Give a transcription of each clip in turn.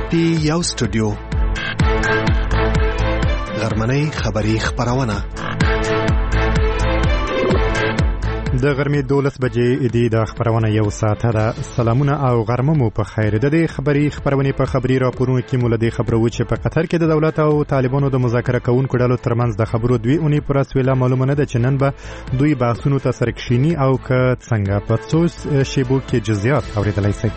یو سټوډیو غرمنۍ خبری خبرونه د غرمې 12 بجې د خبرونه یو ساعت ده. سلامونه او غرمه مو په خیر. د خبری خبرونه په خبري راپورونو کې مولدي خبرو چې په قطر کې د دولت او طالبانو د مذاکره کوونکو ډلو ترمنځ د خبرو دوی اونۍ پر اسویلا معلومه نه ده چې نن به دوی بحثونو ته سرکشيني او که څنګه په څو شیبو کې جزئیات اوریدلای شي.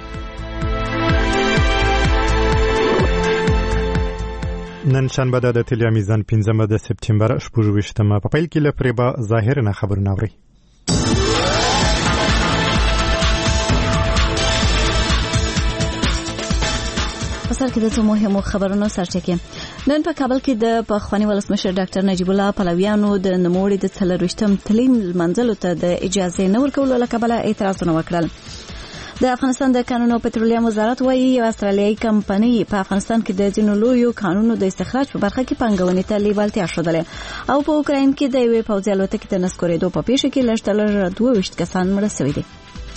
نن شنبه د تلیا میزان 15 د سپتمبر 28مه په پیل کې لپاره ظاهر نه خبرونه اوري. سر کې د څو مهمو خبرونو سرچکه. نن په کابل کې د پخوانی ولسمشر ډاکټر نجیب الله پلویانو د نوموړي د 23م تلین منځلو ته د اجازه نه ورکولو لپاره اعتراضونه وکړل. د افغانستان د قانون او پټرولیم وزارت وايي یو استرالیایي کمپنۍ په افغانستان کې د ځینو لویو قانونو د استخراج په برخه کې پانګونې ته لیوالتیا ښودلې او په اوکراین کې د یوې پوځي الوتکې د نسکورېدو په پیښه کې لږترلږه 22 کسان مړه شوي دي.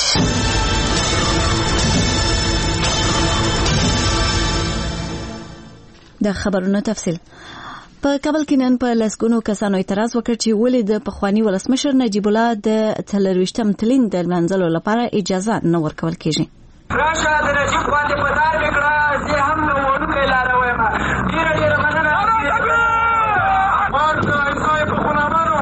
د خبرونو تفصیل. په کابل کې نن په لسګونو کسانو اعتراض وکړ چې ولې د پخوانی ولسمشر نجیب الله د 23م تلین د منځلو لپاره اجازه نه ورکول کیږي. راشه د نجیب باندې پدار وکړه زه هم نو ورکه لاره وایم ډیر مننه مارته ایزای په غلامانو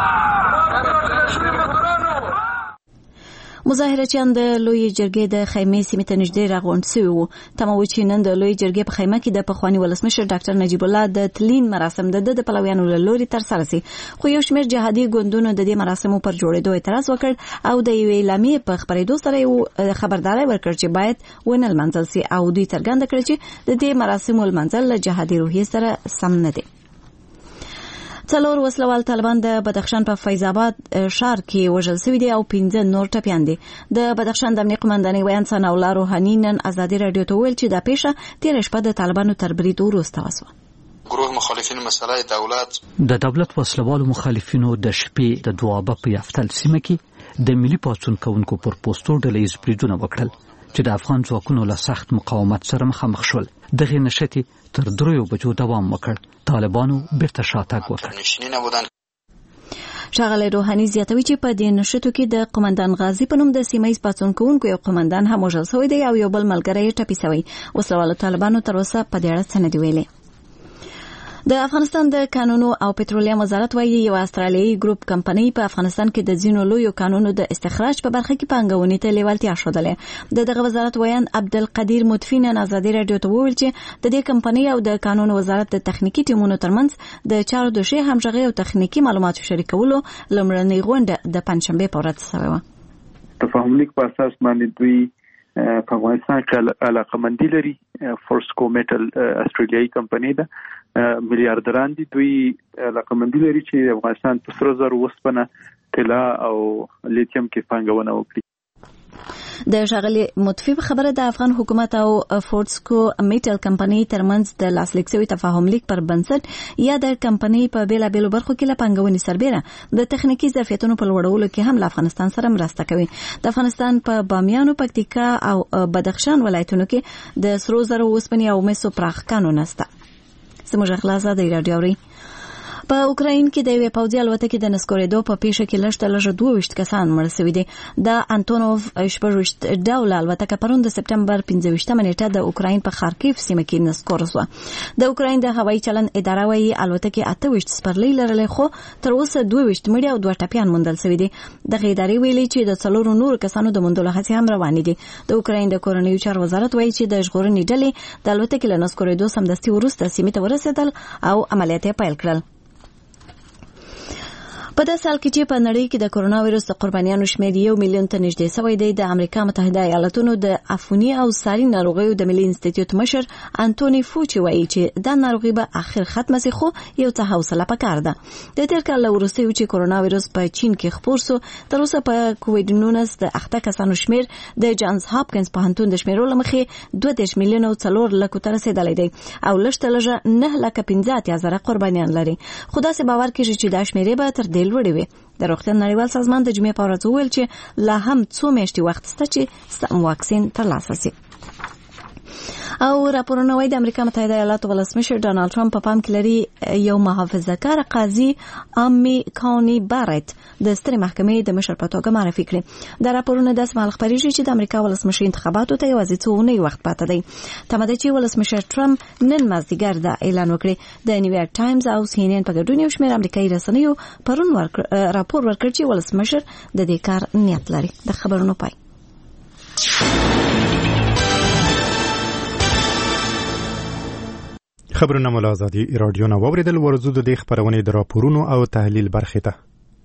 مظاهرچیان د لوی جرګې د خیمې سیمې ته نږدې راغونډ شوي وو. تمه و چې نن د لوی جرګې په خیمه کې د پخوانی ولسمشر ډاکټر نجیب الله د تلین مراسم د پلویانو له لوري ترسره شي، خو یو شمېر جهادي ګوندونو د دې مراسمو پر جوړېدو اعتراض وکړ او د یوې اعلامیې په خبرېدو سره خبرداري ورکړ چې باید ونه لمانځل شي او دوی څرګنده کړ چې د دې مراسمو لمانځل له جهادي روحیې سره سم نه دي. څلور وسلوال طالبان د بدخشان په فیض آباد ښار کې وژل شوي دي او 15 نور ټپیان دي. د بدخشان د امنیه قومندانۍ ویان ثنا الله روحاني نن ازادي رادیو ته ویل چې دا پیښه تیر شپه د طالبانو تر برید وروسته وشوه. گروه مخالفین مسئله د دولت وسلوالو مخالفینو د شپې د دوابه په یفتل سیمه کې د ملي پاڅون کوونکو پر پوسټو ډلهییز بریدونه وکړل چې د افغان ځواکونو له سخت مقاومت سره مخامخ شول. دغه نشتی تر 3 بجو دوام وکړ. طالبانو بیرته شاتګ وکړ. ښاغلی روحاني زیاتوي چې په دې نشتو کې د قومندان غازی په نوم د سیمه‌ییز پاڅون کوونکو یو قومندان هم وژل شوی دی او یو بل ملګری یې ټپي شوی. وسلوالو طالبانو تر اوسه په دې اړه څه نه دي ویلي. د افغانستان د قانون او پټرولیم وزارت وايي یو استرالیایي ګروپ کمپنۍ په افغانستان کې د ځینو لویو قانونو د استخراج په برخه کې پانګونې ته لیوالتیا ښودلې. دغه وزارت ویان عبدالقدیر مطفی نن ازادي رادیو ته وویل چې د دې کمپنۍ او د قانون وزارت د تخنیکی ټیمونو ترمنځ د چارو د شی همغږي او تخنیکی معلوماتو شریکولو لومړنۍ غونډه د پنځشنبه په ورځ شوه. تفاهم لیک په اساس باندې دوی په افغانستان کې علاقمندي لري. فورسکو میټل استرالیایي کمپنۍ ده، میلیارډران دي. دوی علاقمندي لري چې افغانستان په سره زر وسپنه طلا او لیتیم کې پانګونه وکړي. د ښاغلي مطفی په خبره د افغان حکومت او فورسکو میټل کمپنۍ ترمنځ د لاسلیک شوی تفاهم لیک پر بنسټ یا د کمپنۍ په بیلابېلو برخو کې له پانګونې سربېره د تخنیکی ظرفیتونو په لوړولو کې هم له افغانستان سره مرسته کوي. د افغانستان په بامیانو، پکتیکا او بدخشان ولایتونو کې د سرو زرو، اوسپنې او مسو پراخ کانونه شته. زموږ خلاصه د رادیو اوري. په اوکراین کې د یوې پوځي الوتکې د نسکورېدو په پیښه کې لږترلږه 22 کسان مړه شوي دي. د انټونوف 26 ډوله الوتکه پرون د سپتمبر 15مه نیټه د اوکراین په خارکیف سیمه کې نسکور شوه. د اوکراین د هوایي چلند اداره وايي الوتکې 28 سپرلۍ لرلې خو تر اوسه 22 مړي او 2 ټپیان موندل شوي دي. دغه ادارې ویلي چې د 4 نور کسانو د موندلو هڅې هم روانې دي. د اوکراین د کورنیو چارو وزارت وايي چې د ژغورنې ډلې د الوتکې له نسکورېدو سمدستي وروسته سیمې ته ورسېدل او عملیات یې پیل کړل. په داسې حال کې چې په نړۍ کې د کرونا وایرس د قربانیانو شمېر 1 میلیون ته نږدې شوی دی، د امریکا متحده ایالاتونو د عفوني او ساري ناروغیو د ملي انسټیټیوټ مشر انټونی فوچي وایي چې دا ناروغي به اخر ختمه شي، خو یو څه حوصله پکار ده. د تیر کال وروسته چې کرونا وایرس په چین کې خپور شو، تر اوسه په کووډ 19 د اخته کسانو شمېر د جانز هاپکینز پوهنتون د شمیرو لمخې 20 میلیون او 4 لک ته رسیدلی دی او لږترلږه 9,15,000 قربانیان لري. خو داسې باور کیږي چې دا شمیرې به تر دې لوړې وي. د روغتیا نړیوال سازمان د جمعې په ورځ وویل چې لا هم څو میاشتې وخت شته چې سم واکسین ترلاسه شي. او راپورونه وايي د امریکا متحده ایالاتو ولسمشر ډانلډ ټرمپ په پام کې لري یو محافظه‌کار قاضي امي کاوني بارت د سترې محکمې د مشر په توګه معرفي کړي. دا راپورونه د اسمال خبريږي چې د امریکا ولسمشر انتخاباتو ته یوازې څو اونۍ وخت پاتې دی. تمه ده چې ولسمشر ټرمپ نن مازدیګر دا اعلان وکړي. د نیویارک ټایمز او سی ان ان په ګډون یو شمېر امریکایي رسنیو پرون راپور ورکړ چې ولسمشر د دې کار نیت لري. د خبرونو پای. خبرونه مو له ازادي رادیو نه واوریدل. ورزو د خبرونې د راپورونو او تحلیل برخه ته.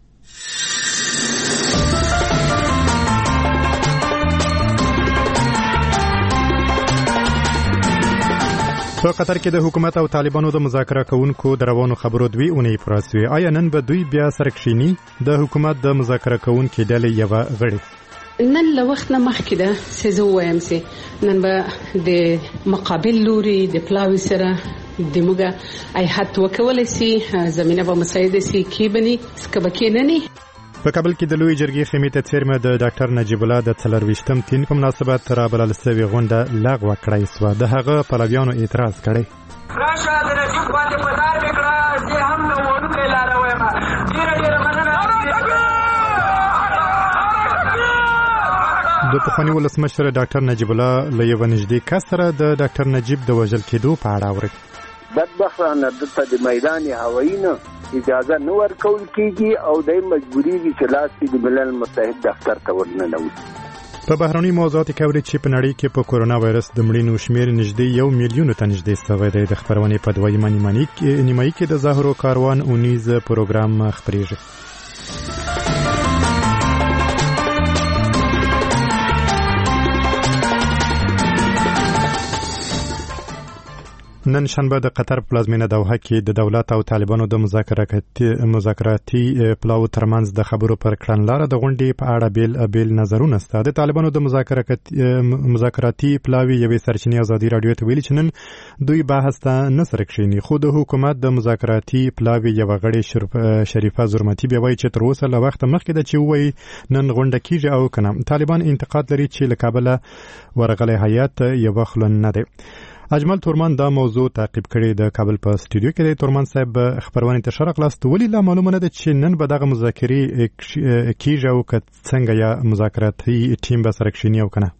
په قطر کې د حکومت او طالبانو د مذاکره کوونکو د روانو خبرو دوی اونۍ پراسوي. آیا نن به دوی بیا سره کښیني؟ د حکومت د مذاکره کوونکو ډلې یو غړي نن له وخت نه مخکې ده چې زه وایم چې نن به د مقابل لوري د پلاوي سره د موږ ایحت وکولای شي زمينه به مساعده شي کې بني سکبکې نه ني. په کابل کې د لوی جرګې خیمې ته څیرمه د ډاکټر نجیب الله د 24م تین په مناسبت رابلل سوي غونډه لغوه کړې سو. د هغه پلویانو اعتراض کړی. راشه د نجیب باندې پدار وکړه چې هم نو ورته لاروي ما ډیر مننه. د پخوانی ولسمشر ډاکټر نجیب الله له یو نږدې کس سره د ډاکټر نجیب د وژل کېدو په اړه اوري. بدبختانه دته د میدان هوایی نه اجازه نه ورکول کیږي او د مجبوری دي چې لاستي د ملل متحد دفتر ته ورننوي. په بهرني موضوعات کې اوري چې په نړۍ کې په کورونا وایرس د مړینو شمیر نږدې 1 میلیون ته نږدې شوی دی. د خبرونې په دویمه نیمایي کې د ظاهرو کاروان اونیز پروګرام خبرېږي. نن شنبه د قطر پلازمینه دوحه کې د دولت او طالبانو د مذاکراتي پلاو ترمنځ د خبرو پر کړنلاره د غونډې په اړه بیل نظرونه سته. د طالبانو د مذاکراتي پلاوی یوې سرچینې ازادي رادیو ته ویلي چې نن دوی بحث ته نه سره کښیني. خو د حکومت د مذاکراتي پلاوی یو غړي شریفه زرمتي بیا وایي چې تر اوسه له وخت مخکې د چې وایي نن غونډه کیږي او کنه. طالبان انتقاد لري چې له کابل ورغلي هیئت یو خلن نه دی. اجمل تورمان دا موضوع تعقیب کړي د کابل په استودیو کې. د تورمان صاحب خبرونه ته شرق لاست ولې لا معلومه نه ده چې نن به دغه مذاکرې کیږي او څنګه یا مذاکراتي ټیم به سره کښیني او کنه.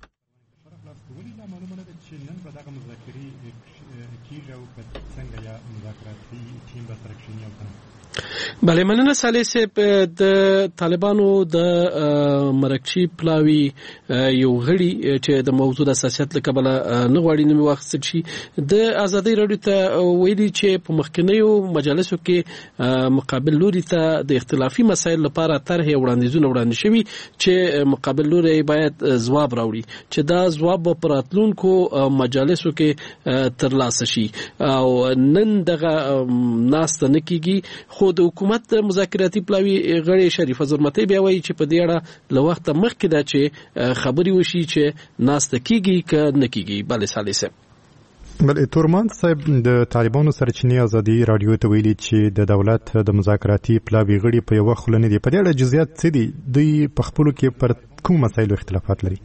بله مننه صالح صاحب. د طالبانو د مرکچی پلاوی یو غړي چې د موضوع د اساسیت لکبل نه غواړي نو وخت شي د ازادي رادیو ته ویلي چې په مخکنیو مجالسو کې مقابل لوري ته د اختلافي مسایل لپاره طرح وړاندیزونه وړاندې شوي چې مقابل لوري باید ځواب راوړي چې دا ځواب په راتلونکو مجالسو کې ترلاسه شي او نن دغه ناست نه کیږي. خو د حکومت مذاکراتي پلاوی غړي شریفه زرمتي بیا وایي چې په دې اړه له وخت مخکې دا چې خبري وشي چې ناست کیږي ک نه کیږي. بل ثالثه بل تورمان صاحب د طالبانو سرچینې ازادي رادیو ته ویلي چې د دولت د مذاکراتي پلاوی غړي په یو خلنه دي. په دې اړه جزئیات څه دي؟ دوی په خپل کې پر کوم مسایلو اختلافات لري؟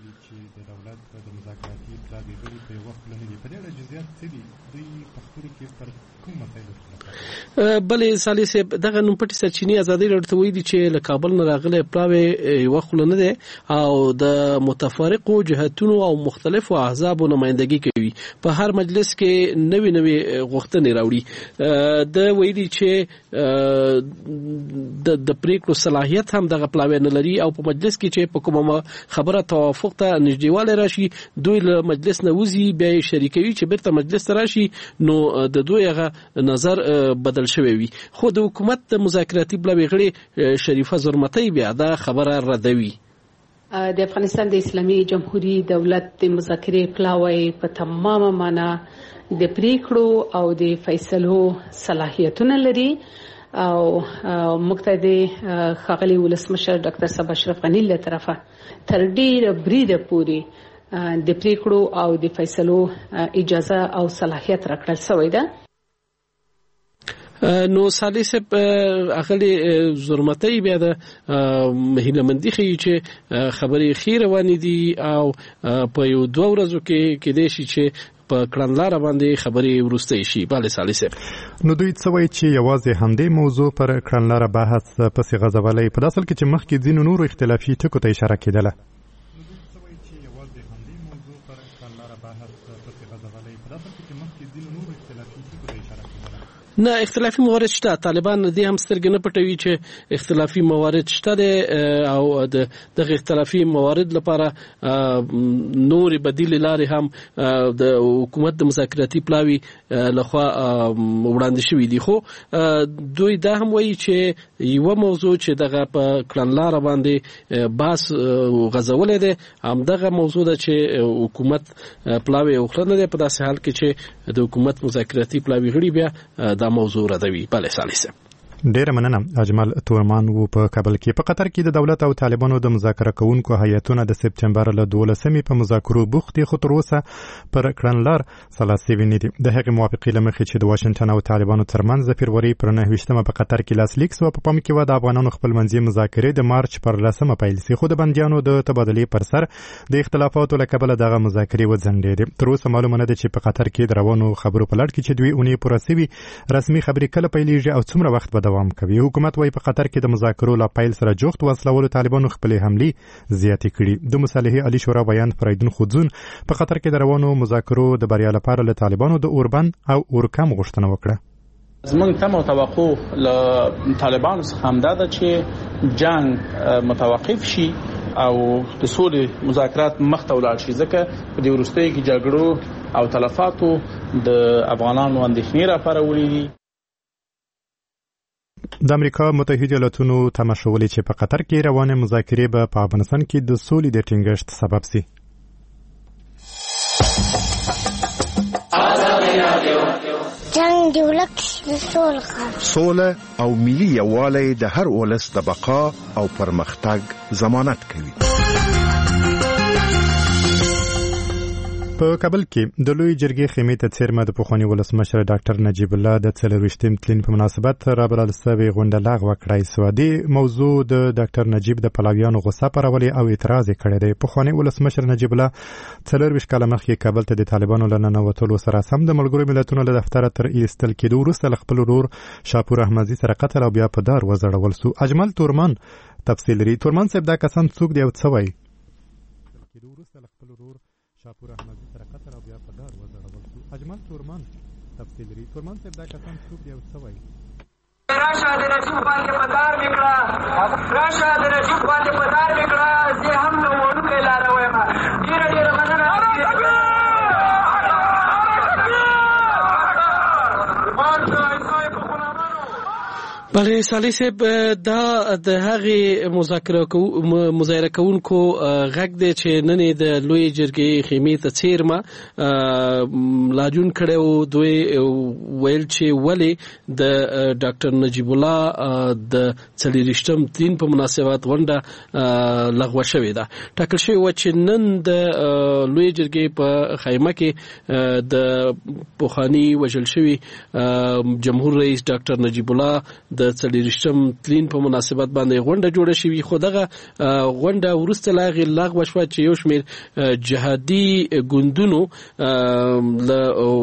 بلې صالح صاحب دغه نوم پټي سرچینې ازادي رادیو ته ویلي چې له کابل نه راغلي پلاوی یو خلنه ده او د متفارقو جهتونو او مختلفو احزابو نمائندګي کوي. په هر مجلس کې نوې غوښتنې راوړي. د ویلي چې د پریکړو صلاحیت هم دغه پلاوی نه لري او په مجلس کې چې په کومه خبره توافق ته نږدېواله راشي دوی له مجلس نه وځي بیا شریکوي چې بیرته مجلس ته راشي نو د دوی هغه نظر بدل شوی وي. خو د حکومت د مذاکراتي پلاوی غړي شریفه زرمتي بیا دا خبره ردوي. د افغانستان د اسلامي جمهوریت دولت د مذاکرې پلاوی په تمامه معنا د پریکړو او د فیصلو صلاحیتونه لري او مقتدی خاغلی ولسمشر ډاکټر صاحب اشرف غنی له طرفه تر ډیره بریده پوري د پریکړو او د فیصلو اجازه او صلاحیت راکړل شوی ده. نو صالح صاحب اغلی زرمتي بیا د مهینمندي خي چې خبرې خیر روانې دي او په یو 2 ورځو کې د شي چې په کړنلار باندې خبرې ورسته شي. bale صالح صاحب نو دوی څه وایي چې یوازې همدې موضوع پر کړنلار بحث پسې غځولای په داسل کې چې مخکې ځینو نورو اختلافي ټکو ته اشاره کېدله. نه اختلافي موارد شته. طالبان دې هم سترګې نه پټوي چې اختلافي موارد شته او دغه اختلافي موارد لپاره نور بدیل لارې هم د حکومت د مذاکراتي پلاوي لخوا وړاندې شوې دي. خو دوی دا هم وایي چې یو موضوع چې دغه په کړنلار باندې باس غزولې ده هم دغه موضوع ده چې حکومت پلاوي اوخرنه ده په داسې حال کې چې د حکومت مذاکراتي پلاوي غړي بیا دا موضوع ردوي. bale صالح صاحب ډیره مننه. اجمل تورمان وو په کابل کې. په قطر کې د دولت او طالبانو د مذاکره کوونکو هیئتونه د سپتمبر له 12مې په مذاکرو بوخت دي، خو تر اوسه پر کړنلار سلاسي ونی دي. د هغې موافقې لمخې چې د واشنگټن او طالبانو ترمنځ د فبروري پر 9 په قطر کې لاسلیک شو، په پام کې و د افغانانو خپل منځي مذاکرې د مارچ پر 10 پیل شي، خو د بندیانو د تبادلې پر سر د اختلافاتو له کبله دغه مذاکرې وځنډېدې. تر اوسه معلومه نه ده چې په قطر کې د روانو خبرو په لړ کې چې دوی اونۍ پوره شوي رسمي خبرې کله پیلېږي او څومره وخت به دوام کوي. حکومت وايي په قطر کې د مذاکرو لا پیل سره جوخت وسلولو طالبانو خپلې حملې زیاتې کړي. د مصالحې علي شورا بیان فریدون خودزون په قطر کې د روانو مذاکرو د بریا لپاره له طالبانو د اوربند او اورکم غوښتنه وکړه. زمونږ تمه او توقع له طالبانو څخه همدا ده چې جنگ متوقف شي او د سولې مذاکرات مخته ولاړ شي، ځکه په دې وروستیو کې جګړو او تلفاتو د افغانانو اندېښنې راپارولې دي. د امریکا متحده ایالاتونو تمه شولې چې په قطر کې روانه مذاکرې به په افغانستان کې د سولې د ټینګښت سبب شي. جنگ دی ولک سوله او ملي یووالی د هر ولس د بقا او پرمختګ ضمانت کوي. په کابل کې د لوی جرګې خیمې ته څیرمه د پخواني ولسمشر ډاکټر نجیب الله د 24 تلین په مناسبت رابرل سوي غونډه لغوه کړای شو. د موضوع د ډاکټر نجیب د پلاویانو غوسه پرولې او اعتراض کړی دی. پخواني ولسمشر نجیب الله 24 کاله مخکې کابل ته د طالبانو له ننوتلو سره سم د ملګرو ملتونو له دفتر تر ایستل کېدو وروسته له خپل ورور شاپور احمدي سره قتل او بیا په دار وزړول شو. اجمل تورمان تفصیل لري. تورمان صاحب دا کسان څوک دی او څه وایي؟ شاپور احمدي سره قتل او بیا په دار وزړول شو. اجمل تورمان تفصیل لري. تورمان صاحب دا کسان څوک دی او څه وایي؟ راشه د نجیب باندې په دار وکړه، راشه د نجیب باندې په دار وکړه، زه هم نو وړوکی لاره وایم. ډېره مننه. بله صالح صاحب دا د هغې مذاکره کوونکو غږ دی چې نن د لوی جرګې خیمې ته څیرمه لاجون کړی و. دوی ویل چې ولې د ډاکټر نجیب الله د 24 تلین په مناسبت غونډه لغوه شوې ده. ټاکل شوې وه چې نن د لوی جرګې په خیمه کې د پخواني وژل شوي جمهور رئیس ډاکټر نجیب الله د 24 تلین په مناسبت باندې غونډه جوړه شوې، خو دغه غونډه وروسته لغوه شوه چې یو شمېر جهادي ګوندونو له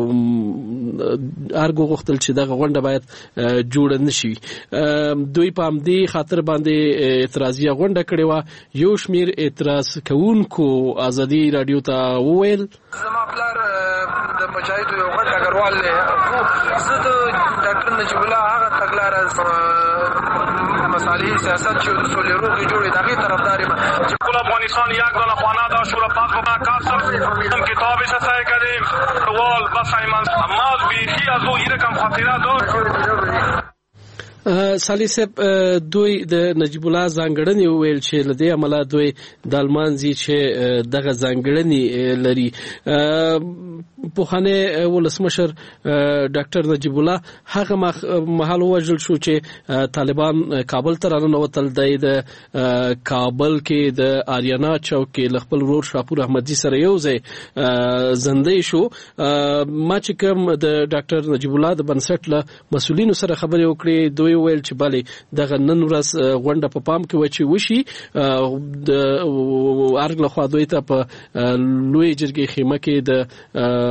ارګو غوښتل چې دغه غونډه باید جوړه نشي. دوی په همدې خاطر باندې اعتراضیه غونډه کړې وه. یو شمېر اعتراض کوونکو ازادي راډیو ته وویل زما پلار د مجاهدو یو غټ ډګروال دی، زه د ډاکټر نجیب الله هغه تګلاره مصالحی سیاست چې د سولې روغې جوړې د هغې طرفدار یم چې کل افغانستان یک دانه خانه دا شور پاک و کاسر هم کتابش سعی کردیم وال بس ایمان ماز بیخی از او این کم خاطره داشت. صالح صاحب دوی د نجیب الله ځانګړنې وویل چې له دې امله دوی د المانځي چې دغه ځانګړنې لري. پوخانه ولسمشر ډاکټر نجیب الله هغه مهال وژل شو چې طالبان کابل ته راننوتل. د کابل کې د آریانا چوک کې خپل ورور شاپور احمدي سره یو ځای زندې شو. ما چې کوم د ډاکټر نجیب الله د بنسټ له مسولینو سره خبرې وکړې، دوی ویل چې بله دغه نن ورځ غونډه په پام کې و چې وشي د ارګ لخوا دوی ته په لوی جرګې خیمه کې د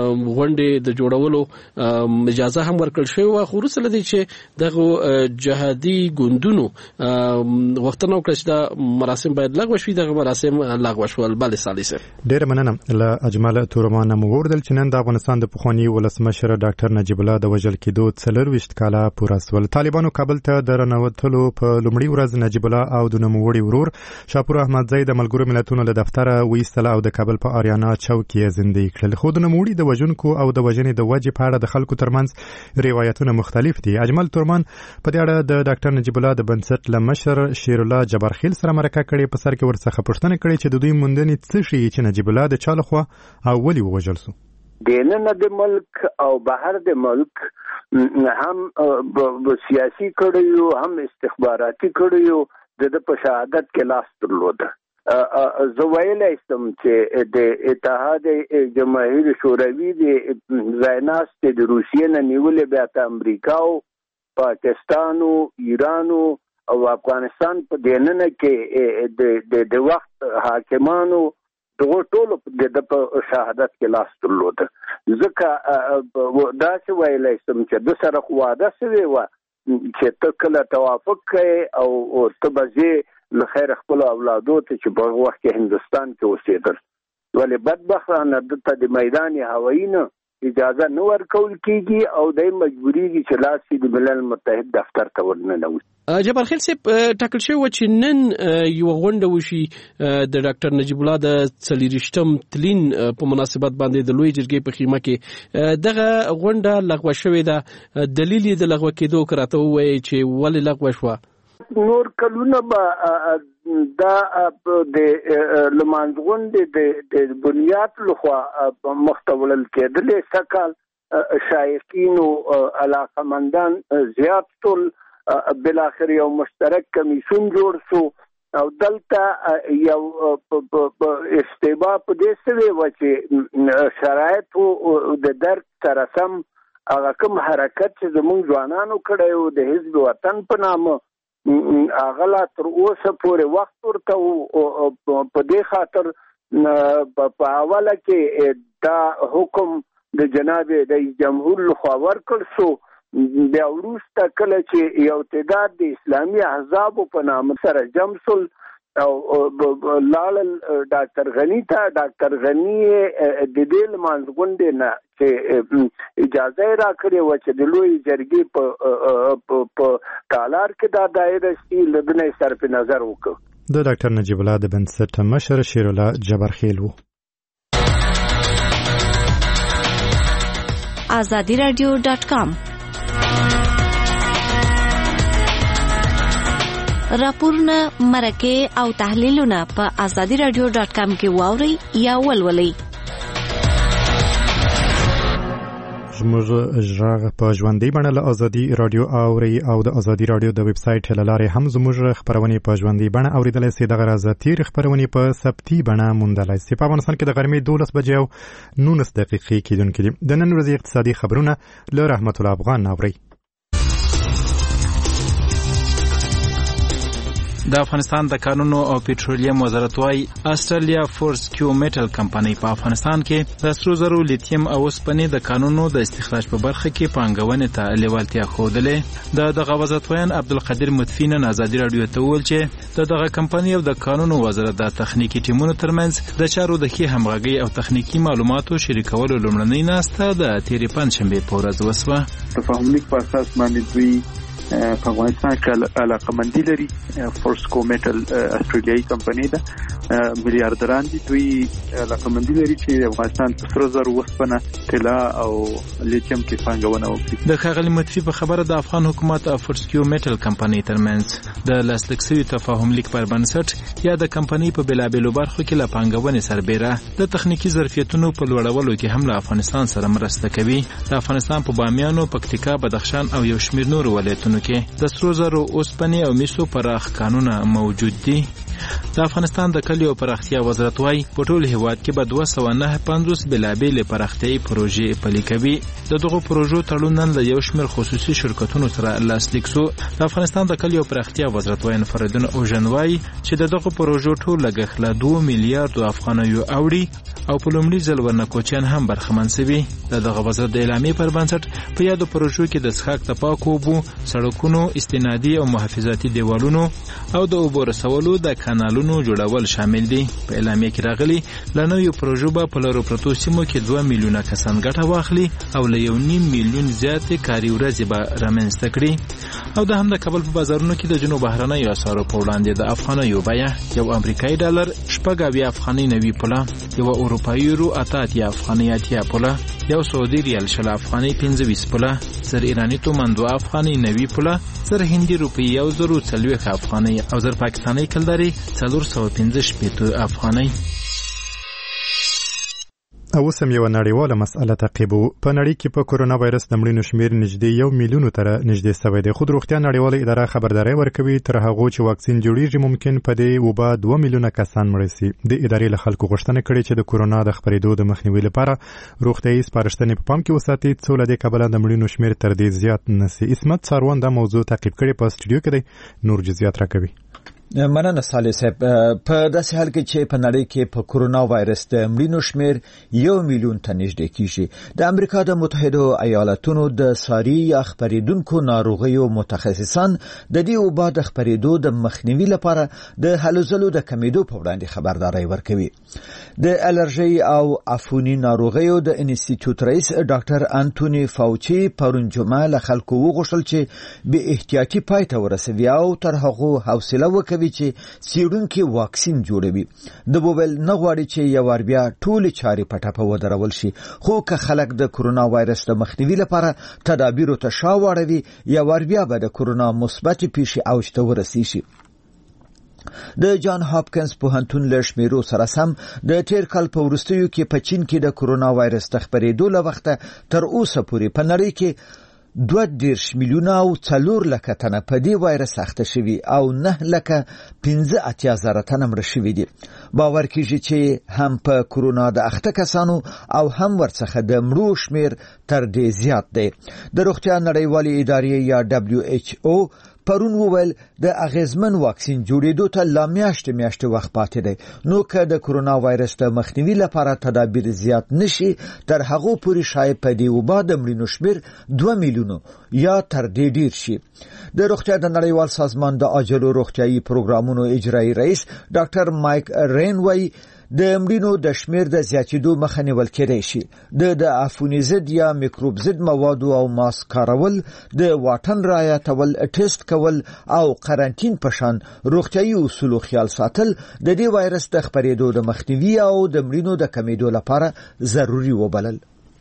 غونډې د جوړولو اجازه هم ورکړل شوې و، خو وروسته لدی چې دغه جهادي ګوندونو وختونه وکړه چې دا مراسم باید لغوه شي، دغه مراسم لغوه شول. بل سالسه ډېر مننه له اجمل تورمان موردل چې نن د افغانستان د پخوانی ولسمشر ډاکټر نجیب الله د وژل کېدو 24 کاله پوره سول. طالبانو کابل ته د رانوتلو په لومړي ورځ نجیب الله او د نوموړي ورور شاپور احمدزی د ملګرو ملتونو له دفتره ویستل او د کابل په آریانا چوک کې زندګي کړل. خو د نوموړي د وژونکو او د وژنې د وجې په اړه د خلکو ترمنځ روایتونه مختلف دي. اجمل تورمان په دې اړه د ډاکټر نجیب الله د بنسټ له مشر شیر الله جبارخیل سره مرکه کړې، په سر کې ورڅخه پوښتنه کړې چې د دوی موندنې څه شي چې نجیب الله د چا لخوا او ولې ووژل سو. دننه د ملک او بهر د ملک هم سیاسي کړیو هم استخباراتي کړیو د په شهادت کې لاس درلود. زه ویلای شم چې د اتحاد جماهیر شوروي د زایناست د روسیې نه نیولې بیا ته امریکا او پاکستان او ایران او افغانستان په دننه کې د وخت حاکمانو دغه ټول د شهادت کې لاس درلود. ځکه دا چې ویلای شم چې د سره واده شوی و چې ته کله توافق کوې او ته به له خیر خپل اولادو ته چې په وخت کې هندستان کې اوسېدل، ولې بدبختانه دلته د میدان هوایي نه اجازه نه ورکول کېږي او دی مجبوریږي چې لاس د ملل متحد دفتر ته ورننوځي. جبارخیل صاحب ټاکل شوی و چې نن یو غونډه وشي د ډاکټر نجیب الله د 40 تلین په مناسبت باندې د لوی جرګې په خیمه کې دغه غونډه لغوه شوې ده. دلیل یې د لغوه کېدو کراته وایي چې ولې لغوه شوه. نور کلونه به دا د لمانځغونډې د بنیاد لخوا مختولل کېدلې. سکال شایقین او علاقمندان زیات ټول بالاخره یو مشترک کمیسیون جوړ شو او دلته یو اشتباه په دې سوی و چې شرایط د درک سره سم هغه کوم حرکت چې زموږ ځوانانو کړی و د حزب وطن په نامه هغه لا تر اوسه پورې وخت ورته په دې خاطر په اوله کې دا حکم د جناب رئیس جمهور لخوا ورکړل شو. بیا وروسته کله چې یو تعداد د اسلامي احزابو په نامه سره جمع شول او لاړل ډاکټر غنی ته، ډاکټر غنی د دې لمانځغونډې نه چې اجازه یې راکړې وه چې د لوی جرګې په تالار کې دا دایره شي، له ده نه یې صرف نظر وکړ. د ډاکټر نجیب الله د بنسټ مشر شیر الله جبارخیل و. azadiradio.com راپورونه، مرکې او تحلیلونه په azadiradio.com کې واورئ یا ولولئ. زموږ ژغ په ژوندۍ بڼه له ازادي رادیو اوري او د ازادي رادیو د ویب سټ له لارې هم زموږ خبرونه په ژوندۍ بڼه اوریدلای شئ. د غرض تیر خبرونه په سبتي بڼه موندلای شئ. په افغانستان کې د غرمې 12 بجې او 19 دقیقې کېدونکې دي. د نن ورځې اقتصادي خبرونه له رحمت الله افغان اوري. د افغانستان د کانونو او پټرولیم وزارت وايي استرالیا فورس کیو میټل کمپنۍ په افغانستان کې د سرو زرو، لیتیم او اوسپنې د کانونو د استخراج په برخه کې پانګونې ته لیوالتیا ښودلې. دغه وزارت وایي عبدالقدیر مطفی نن ازادي رادیو ته وویل چې دغه کمپنۍ او د کانونو وزارت د تخنیکي ټیمونو ترمنځ د چارو د ښې همغږۍ او تخنیکي معلوماتو شریکولو لومړنۍ ناسته د تېرې پنجشنبې په ورځ وسوه. تفاهم لیک په اساس باندې دوی په افغانستان کې علاقمندي لري. فورسکو میټل استرالیایي کمپنۍ ده، میلیاردران دي. دوی علاقمندي لري چې افغانستان په سرو زرو، اوسپنه، طلا او لیتیم کې پانګونه وکړي. د ښاغلي مطفي په خبره د افغان حکومت او فورسکو میټل کمپنۍ ترمنځ د لاسلیک شوي تفاهم لیک پر بنسټ یا د کمپنۍ په بېلابېلو برخو کې له پانګونې سربېره د تخنیکي ظرفیتونو په لوړولو کې هم له افغانستان سره مرسته کوي. د افغانستان په بامیانو، پکتیکا، بدخشان او یو شمېر نورو ولایتونو کې د سرو زرو، اوسپنې او مسو پراخ کانونه موجود دي. د افغانستان د کلیو پراختیا وزارت وايي په ټول هیواد کې به 259 بلابل پراختیاي پروژې پلي کوي. د دغه پروژو تړون له یو شمېر خصوصي شرکتونو سره لاسلیک شو. د افغانستان د کلیو پراختیا وزارت وايي فریدون اوژنوای چې دغه پروژو ټول لګښت له 2 میلیارډ افغانیو اوړي او په لومړي ځل ورنکوچیان هم برخمن شوي. دغه وزارت د اعلامیې پر بنسټ په یادو پروژو کې د څښاک د پاکو اوبو، سړکونو، استنادي او محافظاتي دیوالونو او د اوبو رسولو د کانالونو جوړول شامل دي. په اعلامیې کې راغلي له نویو پروژو به په لرو پرتو سیمو کې 2 میلیونه کسان ګټه واخلي او له 1.5 میلیون زیاتې کاري ورځې به رامنځته کړي. او د هم د کابل په بازارونو کې د جنوب بهرنیو اسعارو په وړاندې د افغانیو بیه یو امریکایي ډالر 80 افغاني 90 پوله، یو اروپایي یورو 80 افغاني 80 پوله، یو سعودي ریال 20 افغاني 25 پوله، زر ایرانی تومان 2 افغاني 90 پوله، زر هندي روپی 1040 افغاني او زر پاکستاني کلداري 415 افغاني. او سم یو نړیواله مسأله تعقیبو. په نړۍ کې په کورونا وایرس د مړینو شمیر نږدې 1 میلیون ته نږدې شوی دی. خو د روغتیا نړیواله اداره خبرداري ورکوي تر هغه چې واکسین جوړیږي ممکن په دې وبا 2 میلیونه کسان مړ شي. د ادارې له خلکو غوښتنه کړې چې د کورونا د خپرېدو د مخنیوي لپاره روغتیايي سپارښتنې په پام کې وساتي څو له دې کبله د مړینو شمیر تر دې زیات نشي. اسمت څاروان دا موضوع تعقیب کړي په استودیو کې دی. نور جزئیات راکوي. مننه صالح صاحب. په داسې حال کې چې په نړۍ کې په کورونا وایرس د مړینو شمیر 1 میلیون ته نږدې کیږي، د امریکا د متحده ایالاتونو د ساري یا خپرېدونکو ناروغیو متخصصان د دې وبا د خپرېدو د مخنیوي لپاره د هلو ځلو د کمیدو په وړاندې خبرداري ورکوي. د الرژي او عفوني ناروغیو د انسټیټیوټ رئیس ډاکټر انټونی فاوچي پرون جمعه له خلکو وغوښتل چې به احتیاطي پای ته ورسوي او تر هغه حوصله وکړي چې څېړونکي واکسین جوړوي. د بوبل نه غواړي چې یو ور بیا ټول چاري پټه ودرول شي، خو که خلک د کورونا وایرس د مخنیوي لپاره تدابیرو ته شا واړوي یا ور بیا به د کورونا مثبت پیښې اوج ته ورسیږي. د جان هاپکینز پوهنتون له شمیرو سره سم د تیر کال په وروستیو کې په چین کې د کورونا وایرس د خپرېدو له وخته تر اوسه پورې په نړۍ کې 2.4 میلیونه او 4 لکه تنه په دې وایرس اخته شوي او 9,15,000 تنه مړه شوي دي. باور کیږي چې هم په کورونا د اخته کسانو او هم ورڅخه د مړو شمیر تر دې زیات دی. د روغتیا نړیوالې ادارې یا WHO پرون وویل د اغیزمن واکسین جوړېدو ته لا میاشتې وخت پاتې دی. نو که د کورونا وایرس د مخنیوي لپاره تدابیر زیات نشي تر هغه پورې شاید په دې وبا د مړینو شمیر 2 میلیونو یا تر دې ډیر شي. د روغتیا د نړیوال سازمان د عاجلو روغتیايي پروګرامونو اجرایي رئیس ډاکټر مایک رین وایي د مړینو د شمیر د زیاتېدو مخه نیول کېدای شي. د عفوني ضد یا میکروب ضد موادو او ماسک کارول، د واټن رعایتول، ټیسټ کول او قرنټین په شان روغتیايي اصولو خیال ساتل د دې وایرس د خپرېدو د مخنیوي او د مړینو د کمیدو لپاره ضروری وبلل.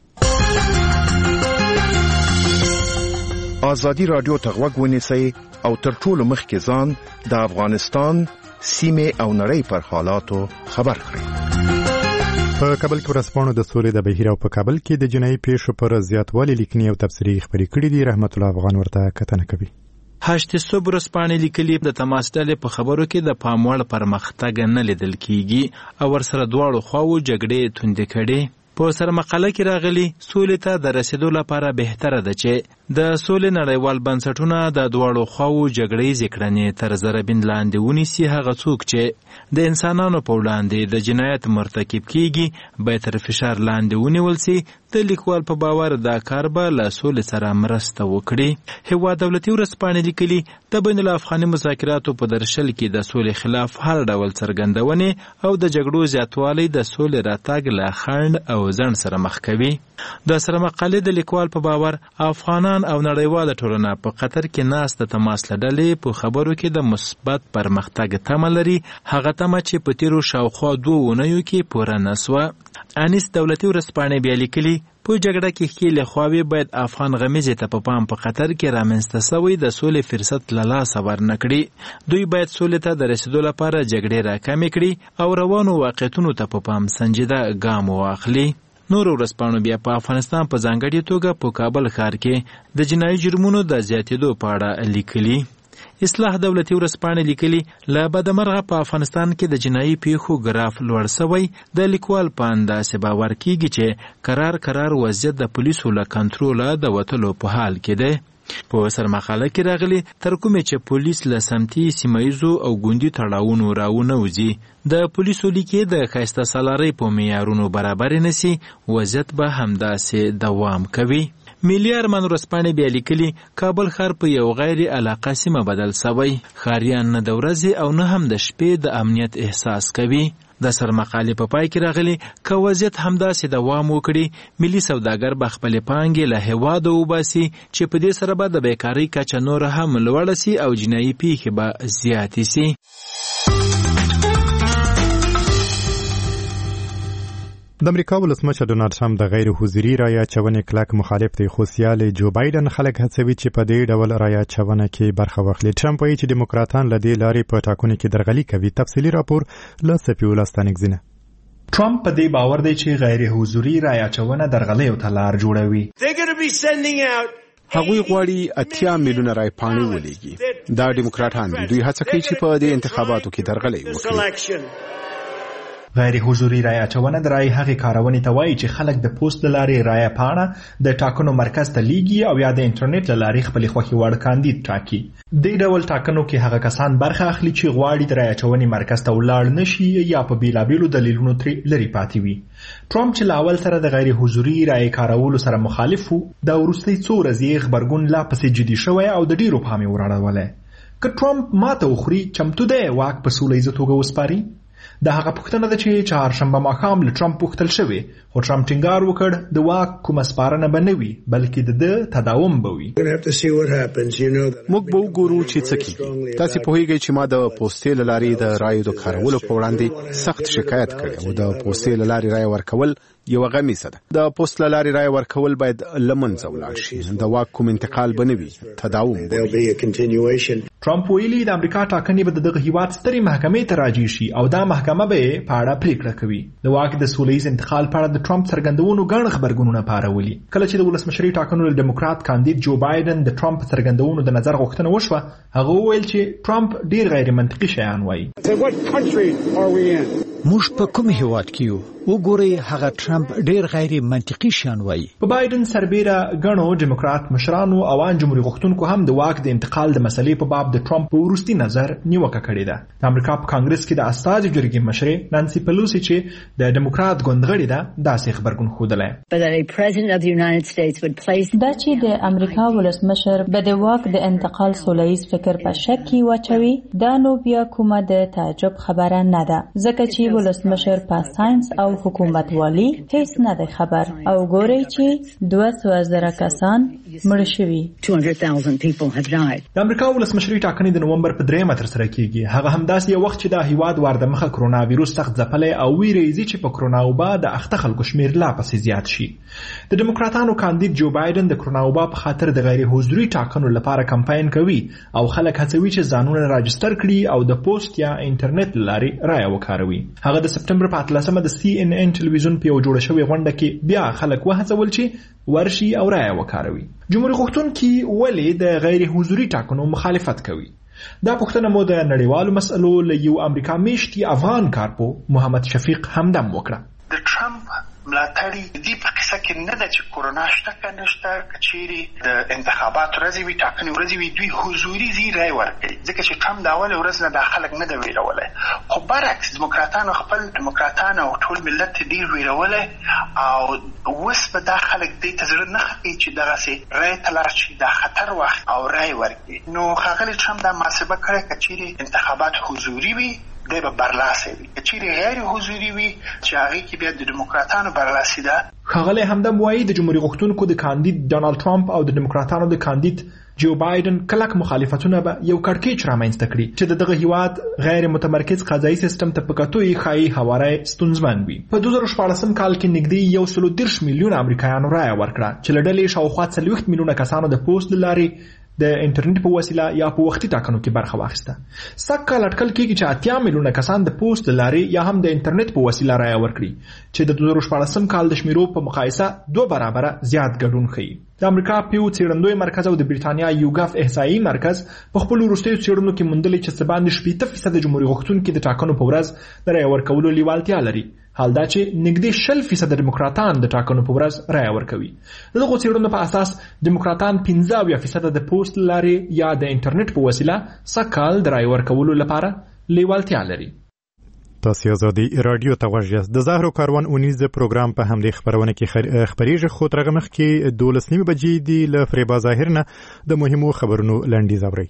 ازادي رادیو ته غوږ ونیسئ او تر ټولو مخکې ځان د افغانستان سیمه او نړۍ پر حالاتو خبر کړئ. په کابل کې ورځپاڼو د سولې د بهیر او په کابل کې د جنایي پیښو پر زیاتوالي لیکنې او تبصرې خبرې کړې دي. رحمت الله افغان ورته کتنه کوي. هشت صبح ورځپاڼې لیکلي د تماس ډلې په خبرو کې د پاموړ پرمختګ نه لیدل کیږي او ورسره دواړو خواو جګړې توندې کړي. په سر مقاله کې راغلي سولې ته د رسیدو لپاره بهتره ده چې د سولې نړیوال بنسټونه د دواړو خواو جګړې کړنې تر ضربین لاندې ونیسي. هغه څوک چې د انسانانو په وړاندې د جنایت مرتکب کیږي باید تر فشار لاندې ونیول سي. د لیکوال په باور دا کار به له سولې سره مرسته وکړي. هیواد دولتي ورځپاڼې لیکلي د بین الافغاني مذاکراتو په درشل کې د سولې خلاف هر ډول څرګندونې او د جګړو زیاتوالی د سولې راتګ له خنډ او ځنډ سره مخ کوي. د سره مقالې د لیکوال په باور افغانان او نړیواله ټولنه په قطر کې ناست د تماس لډلې په خبرو کې د مثبت پرمختګ تمه لري. هغه تمه چې په تیرو شاوخوا 2 اونیو کې پوره نسوه. انیس دولتي ورځپاڼې بیا لیکلي په جګړه کې ښکېلې خواوې باید افغان غمیزې ته په پام په قطر کې رامنځته سوی د سولې فرصت له لاسه ورنکړي. دوی باید سولې ته د رسیدو لپاره جګړې راکمې کړي او روانو واقعیتونو ته په پام سنجیده ګام واخلي. نور ورځپاڼو بیا په افغانستان په ځانګړې توګه په کابل ښار کې د جنایي جرمونو د زیاتېدو په اړه لیکلي. اصلاح دولتي ورځپاڼې لیکلي له بدمرغه په افغانستان کې د جنایي پیښو ګراف لوړ شوی د لیکوال په اندازې باور کیږي چې قرار وضعیت د پولیسو له کنټروله د وتلو په حال کې دی. په سرمقاله کې راغلي تر کومې چې پولیس له سمتي سیمایزو او ګوندي تړاوونو راونوځي د پولیسو لیکي د ښایسته سالارۍ په معیارونو برابر نشي وضعیت به همداسې دوام کوي. ملي ارمان ورځپاڼې بیا لیکلي کابل ښار په یو غیر علاقه سیمه بدل شوی. ښاریان نه د ورځې او نه هم د شپې د امنیت احساس کوي. د سرمقالې په پای کې راغلي که وضعیت همداسې دوام وکړي ملي سوداګر به خپلې پانګې له هېواده وباسي چې په دې سره به د بیکارۍ کچه نور هم لوړه سي او جنایي پیښې به زیاتې سي. د امریکا ولسمشر ډونالد ټرمپ د غیر حضوري رایې اچونې کلک مخالف دی خو سیال جو بایدن خلک هڅوي چې په دې ډول رایې اچونه کې برخه واخلي. ټرمپ وایي چې دیموکراتان له دې لارې په ټاکنو کې درغلي کوي. تفصیلي راپور له سپیولا ستانګزینه. ټرمپ په دې باور دی چې غیر حضوري رایې اچونه درغلي او تلار جوړوي. هغوی غواړي 80 میلیونه رای پاڼې ولېږي. دا دیموکراتان دي. دوی هڅه کوي چې په دې انتخاباتو کې درغلي وکړي. غیر حضوري رای اچونه د رای هغې کارونې ته وایي چې خلک د پوسټ له لارې رایه پاڼه د ټاکنو مرکز ته لیږي او یا د انټرنیټ له لارې خپلې خوښې وړ کاندید ټاکي. دې ډول ټاکنو کې هغه کسان برخه اخلي چې غواړي د رای اچونې مرکز ته ولاړ نشي یا په بیلابیلو دلیلونو ترې لرې پاتې وي. ټرمپ چې له اول سره د غیر حضوري رای کارولو سره مخالف و د وروستۍ څو ورځې غبرګون لا پسې جدي شوی او د ډیرو پام یې وراړولی. که ټرمپ ماته وخوري چمتو دی واک په سوله ییزه توګه وسپاري. د هغه پوښتنه ده چې چهارشنبه ماښام له ټرمپ پوښتل شوې خو ټرمپ ټینګار وکړ د واک کومه سپارنه به نه وي بلکې د ده تداوم به وي. موږ به وګورو چې څه کیږي. تاسې پوهیږئ چې ما د پوستې له لارې د رایو د کارولو په وړاندې سخت شکایت کړی او د پوستې له لارې رای ورکول یو غمیزه ده. د پوست له لارې رای ورکول باید له منځه ولاړ شي. د واک کوم انتقال به نه وي، تداوم به وي. ټرمپ ویلي د امریکا ټاکنې به د دغه هیواد سترې محکمې ته راجع شي او دا محکمه به یې په اړه پریکړه کوي. د واک د سوله ییز انتقال په اړه د ټرمپ څرګندونو ګڼ غبرګونونه پارولي. کله چې د ولسمشرۍ ټاکنو له ډیموکرات کاندید جو بایدن د ټرمپ څرګندونو د نظر غوښتنه وشوه، هغه وویل چې ټرمپ ډیر غیر منطقي شیان وایي. موږ په کوم هیواد کې یو؟ وګورئ هغه ټرمپ ډیر غیر منطقي شیان وایي. په بایدن سربیره غنو ډیموکرات مشرانو او ان جمهوریت غوښتونکو هم د واک د انتقال د مسلې په باب د ټرمپ په وروستي نظر نیوکه کړې ده. د امریکا په کانګرس کې د استازو جرګې مشرې نانسي پلوسی چې د ډیموکرات ګوند غړې ده داسې خبرګون ښودلی. دا چې د امریکا ولسمشر به د واک د انتقال سولهییز فکر په شک کې واچوي دا نو بیا کومه د تعجب خبره نه ده، ځکه چې ولسمشر په ساينس او حکومت والی هیڅ نه ده خبر. او ګورئ چې 200,000 کسان مړه شوي. د امریکا ولسمشرۍ ټاکنې د نومبر په 3 ترسره کیږي. هغه همداسې یو وخت چې د هیواد وارده مخه کرونا ویروس سخت ځپلی او ویریږي چې په کرونا وبا د اخته خلکو شمیر لا پسې زیات شي. د ډیموکراتانو کاندید جو بایدن د کرونا وبا په خاطر د غیر حضوري ټاکنو لپاره کمپاین کوي او خلک هڅوي چې ځانونه راجستر کړي او د پوسټ یا انټرنیټ لارې رایه وکاروي. هغه د سپټمبر په 13 د CNN ټلویزیون په یو جوړه شوې غونډه کې بیا خلک وهڅول چې ورشي او رایه وکاروي. جمهوریت غوښتونکي ولې د غیر حضوري ټاکنو مخالفت کوي؟ دا پوښتنه مو د نړیوالو مسئلو له یو امریکا میشتي افغان کارپو محمد شفیق همدم وکړه. د ټرمپ ملاتړي دې په قصه کې نه ده چې کورونا شته که نشته، که چیرې د انتخابات ورځې وي، ټاکنې ورځې وي، دوی حضوري ځي رای ورکوي، ځکه چې ټرمپ د اولې ورځ نه دا خلک نه ده ویرولی. خو برعکس ډیموکراتانو خپل ډیموکراتان او ټول ملت ډېر ویرولی او اوس به دا خلک دې ته زړه نه ښه کوي چې دغسې رای ته لاړ شي، دا خطر واخلي او رای ورکړي. نو ښاغلي ټرمپ دا محاسبه کړې که چیرې انتخابات حضوري وي دی به برلاسه وي، که چیرې غیر حضوري وي چې هغې کې بیا د ډیموکراتانو برلاسي ده. ښاغلی همدم وایي د جمهوریت غوښتونکو د کاندید ډونالد ټرمپ او د ډیموکراتانو د کاندید جو بایدن کلک مخالفتونه به یو کړکېچ رامنځته کړي چې د دغه هیواد غیر متمرکز قضایي سیستم ته په کتو یې ښایي هواری ستونزمن وي. په 2014 کال کې نږدې 130 میلیونه امریکایانو رایه ورکړه چې له ډلې شاوخوا 40 میلیونه کسانو د پوسټ له لارې د انټرنیټ په وسیله یا په وختي ټاکنو کې برخه واخیسته. سږ کال اټکل کېږي چې 80 میلیونه کسان د پوسټ له لارې یا هم د انټرنیټ په وسیله رایه ورکړي چې د 2014 کال د شمیرو په مقایسه 2 برابره زیات ګډون ښیي. د امریکا پیو څېړندوی مرکز او د بریټانیا یوګاف احصایي مرکز په خپل وروستیو څېړنو کې موندلې چې څه باندې 80% جمهوریت غوښتونکي د ټاکنو په ورځ د رایې ورکولو لیوالتیا لري، حال دا چې نږدې 60% دیموکراتان د ټاکنو په ورځ رایه ورکوي. د دغو څېړنو په اساس دیموکراتان 15% د پوسټ لارې یا د انټرنیټ په وسیله سږ د رایې ورکولو لپاره لیوالتیا لري. تاسو آزادي رادیو ته غوږ یاست. د زهرو کاروان اونیز پروګرام په همدې خبرونه کې خبريږي، خو تر هغه مخکې 12 بجې دی له فریبا ظاهر نه د مهمو خبرونو لنډیز اورئ.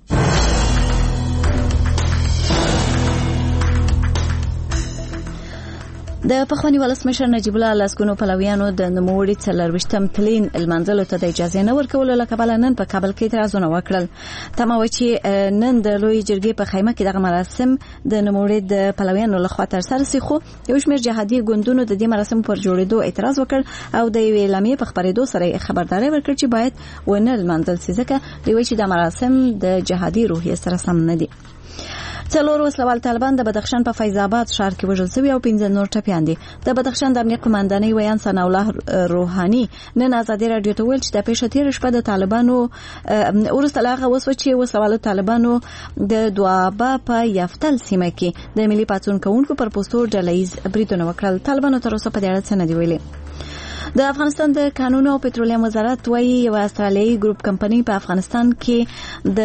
د پخوانی ولسمشر نجیب الله لاسګونو پلویانو د نوموړي 24م تلین المنځلو ته د اجازه نه ورکولو له کبله نن په کابل کې اعتراضونه وکړل. تمه و چې نن د لوی جرګې په خیمه کې دغه مراسم د نوموړي د پلویانو لخوا ترسره شي، خو یو شمېر جهادي ګوندونو د دې مراسم پر جوړېدو اعتراض وکړ او د یوې اعلامیې په خبرېدو سره خبرداري ورکړه چې باید ونه لمانځل شي، ځکه دوی چې د مراسم د جهادي روحیې سره سم نه دي. 4 وسلوال طالبان د بدخشان په فیض آباد ښار کې وژل شوي او 15 نور ټپیان دي. د بدخشان د امنیت قومندانۍ ویان ثنا الله روحاني نن ازادي رادیو ته ویل چې د پیښه تیر شپه د طالبانو ورسته لاغه وسو چې وسلوال طالبانو د دوابه په یفتل سیمه کې د ملي پاتون کوونکو پر پوسټو ډلهیز بریدونه وکړل. طالبانو تر اوسه په دې اړه څه نه دی ویلي. د افغانستان د کانونو او پټرولیم وزارت وايي یو استرالیایي ګروپ کمپنۍ په افغانستان کې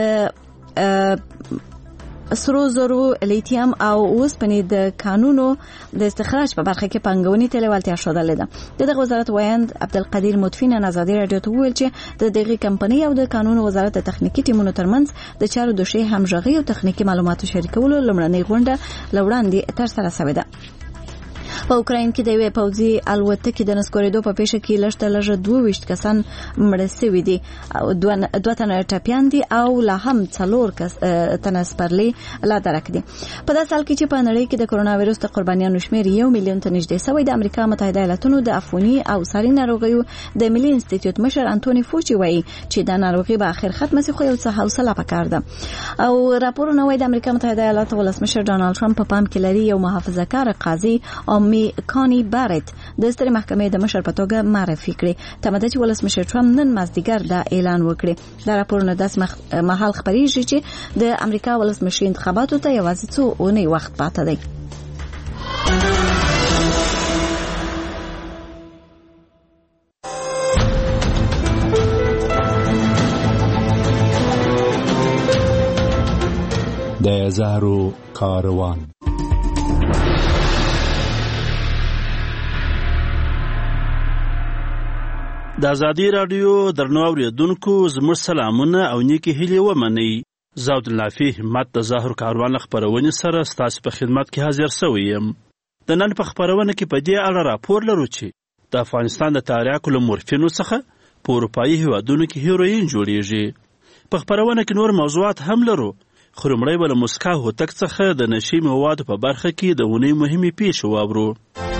د سرو زرو، لیتیم او اوسپنې د کانونو د استخراج په برخه کې پانګونې ته لیوالتیا ښودلې ده. دغه وزارت وایند عبدالقدیر مطفی نن ازادي رادیو ته وویل چې د دغه کمپنۍ او د کانونو وزارت د تخنیکی ټیمونو ترمنځ د چارو د شی همغږي او تخنیکی معلوماتو شریکولو لومړنۍ غونډه لوړاندې ترسره شوې ده. په اوکراین کې د یوې پوځي الوتکې د نسکورېدو په پیښه کې لږ 22 کسان مړه شوي دي، دوه تنه ټپیان دي او لا هم 4 تنه سپرلي لا درک دي. په داسې حال کې چې په نړۍ کې د کرونا وایرس د قربانیانو شمېر 1 میلیون ته نږدې شوی، د امریکا متحده ایالاتونو د عفوني او ساري ناروغیو د ملي انسټیټیوټ مشر انټونی فوچي وایي چې د ناروغي به اخر ختمه شي، خو یو څه حوصله پکار ده. او راپورونه وایي د امریکا متحده ایالاتو ولسمشر ډانلډ ټرمپ په پام کې لري یو محافظه‌کار قاضي کانی بارت د سترې محکمې د مشر په توګه معرفي کړي. تمه ده چې ولسمشر ټرمپ نن مازدیګر دا اعلان وکړي. دا راپورونه داسې مهال خبرېږي چې د امریکا ولسمشر انتخاباتو ته یوازې څو اونۍ وخت پاته دی. د زهرو کاروان د ازادي رادیو درنو اوریدونکو زموږ سلامونه او نیکی هیلې ومنئ. زه عبدالنافي همت د زهرو کاروان خبرونې سره ستاسو په خدمت کې حاضر شوی یم. د نن په خبرونه کې په دې اړه راپور لرو چې د افغانستان د تریاکو له مورفینو څخه په اروپایي هیوادونو کې هیروین جوړیږي. په خبرونه کې نور موضوعات هم لرو، خو لومړی به له موسکا هوتک څخه د نشي موادو په برخه کې د اونۍ مهمې پیښې واورو.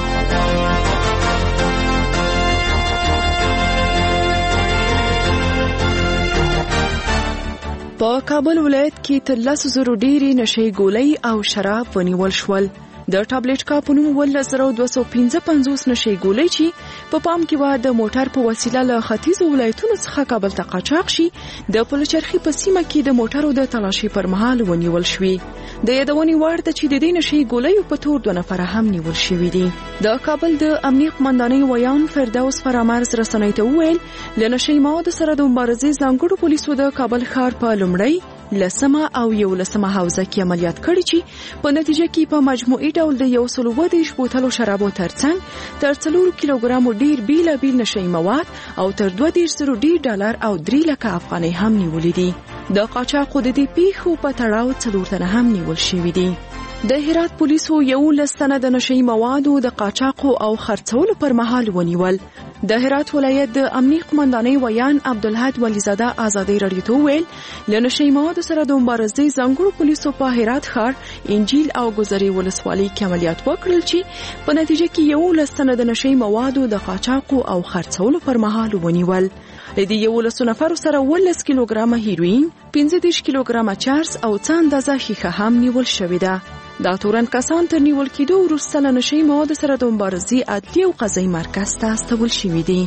په کابل ولایت کې تر 10,000 ډېرې نشي ګولۍ او شراب ونیول شول. د ټابلیټ کا په نوم 1255 نشي ګولۍ چې په پام کې و د موټر په وسیله له ختیځ ولایتونو څخه کابل ته قاچاق شي، د پلچرخي په سیمه کې د موټرو د تلاشي پر مهال ونیول شوې. د یادونې وړ ده چې د دې نشي ګولۍ په تور 2 نفر هم نیول شوي دي. د کابل د امنیت قومندانۍ ویان فردوس فرامرز رسنۍ ته وویل له نشي موادو سره د مبارزې ځانګړو پولیسو د کابل ښار په لومړی 10 او 11 حوزه کې عملیات کړي چې په نتیجه کې په مجموعي ډول د 120 بوتلو شرابو ترڅنګ تر 4 کیلوګرامو ډیر بیلابیل نشي مواد او تر 200 ډیر ډالر او 3 لک افغانۍ هم نیولې دي. د قاچاقو د دې پیښو په تړاو 4 تنه هم نیول شوي دي. د هرات پولیسو 11 تنه د نشي موادو د قاچاقو او خرڅولو پر مهال ونیول. د هرات ولایت د امنیت قومندانۍ ویان عبدالحد ولیزاده ازادي رادیو ته ویل له نشي موادو سره د مبارزې ځانګړو پولیسو په هرات ښار انجیل او ګذري ولسوالۍ کې عملیات وکړل چې په نتیجه کې 11 تنه د نشي موادو د قاچاقو او خرڅولو پر مهال ونیول. د دې 11 نفرو سره 10 کیلوګرامه هیروین، 15 کیلوګرامه چرس او څه اندازه ښیښه هم نیول شوې ده. دا تورن کسان تر نیول کېدو وروسته له نشي موادو سره د مبارزې عدلي او قضایي مرکز ته استول شوي دي.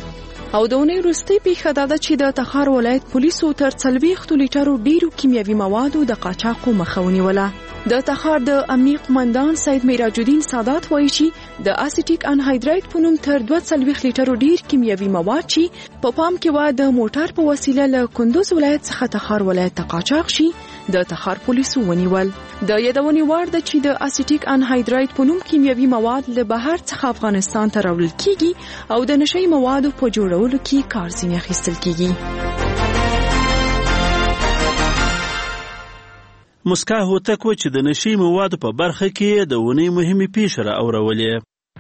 او د اونۍ وروستۍ پیښه دا ده چې د تخار ولایت پولیسو تر 40 لیټرو ډیرو کیمیاوي موادو د قاچاقو مخه ونیوله. د تخار د امنیه قومندان سید میراج الدین سادات وایي چې د اسیټیک انهایدرایت په نوم تر 42 لیټرو ډیر کیمیاوي مواد چې په پام کې و د موټر په وسیله له کندوز ولایت څخه تخار ولایت ته قاچاق شي، د تخار پولیسو ونیول. د یادونې وړ ده چې د اسیټیک انهایدرایت په نوم کیمیاوي مواد له بهر څخه افغانستان ته راوړل کیږي او د نشئی موادو په جوړولو کې کار ځینې اخیستل کیږي. مسکا هوتک و چې د نشئی موادو په برخه کې د ونې مهمې پیښې را اورولې.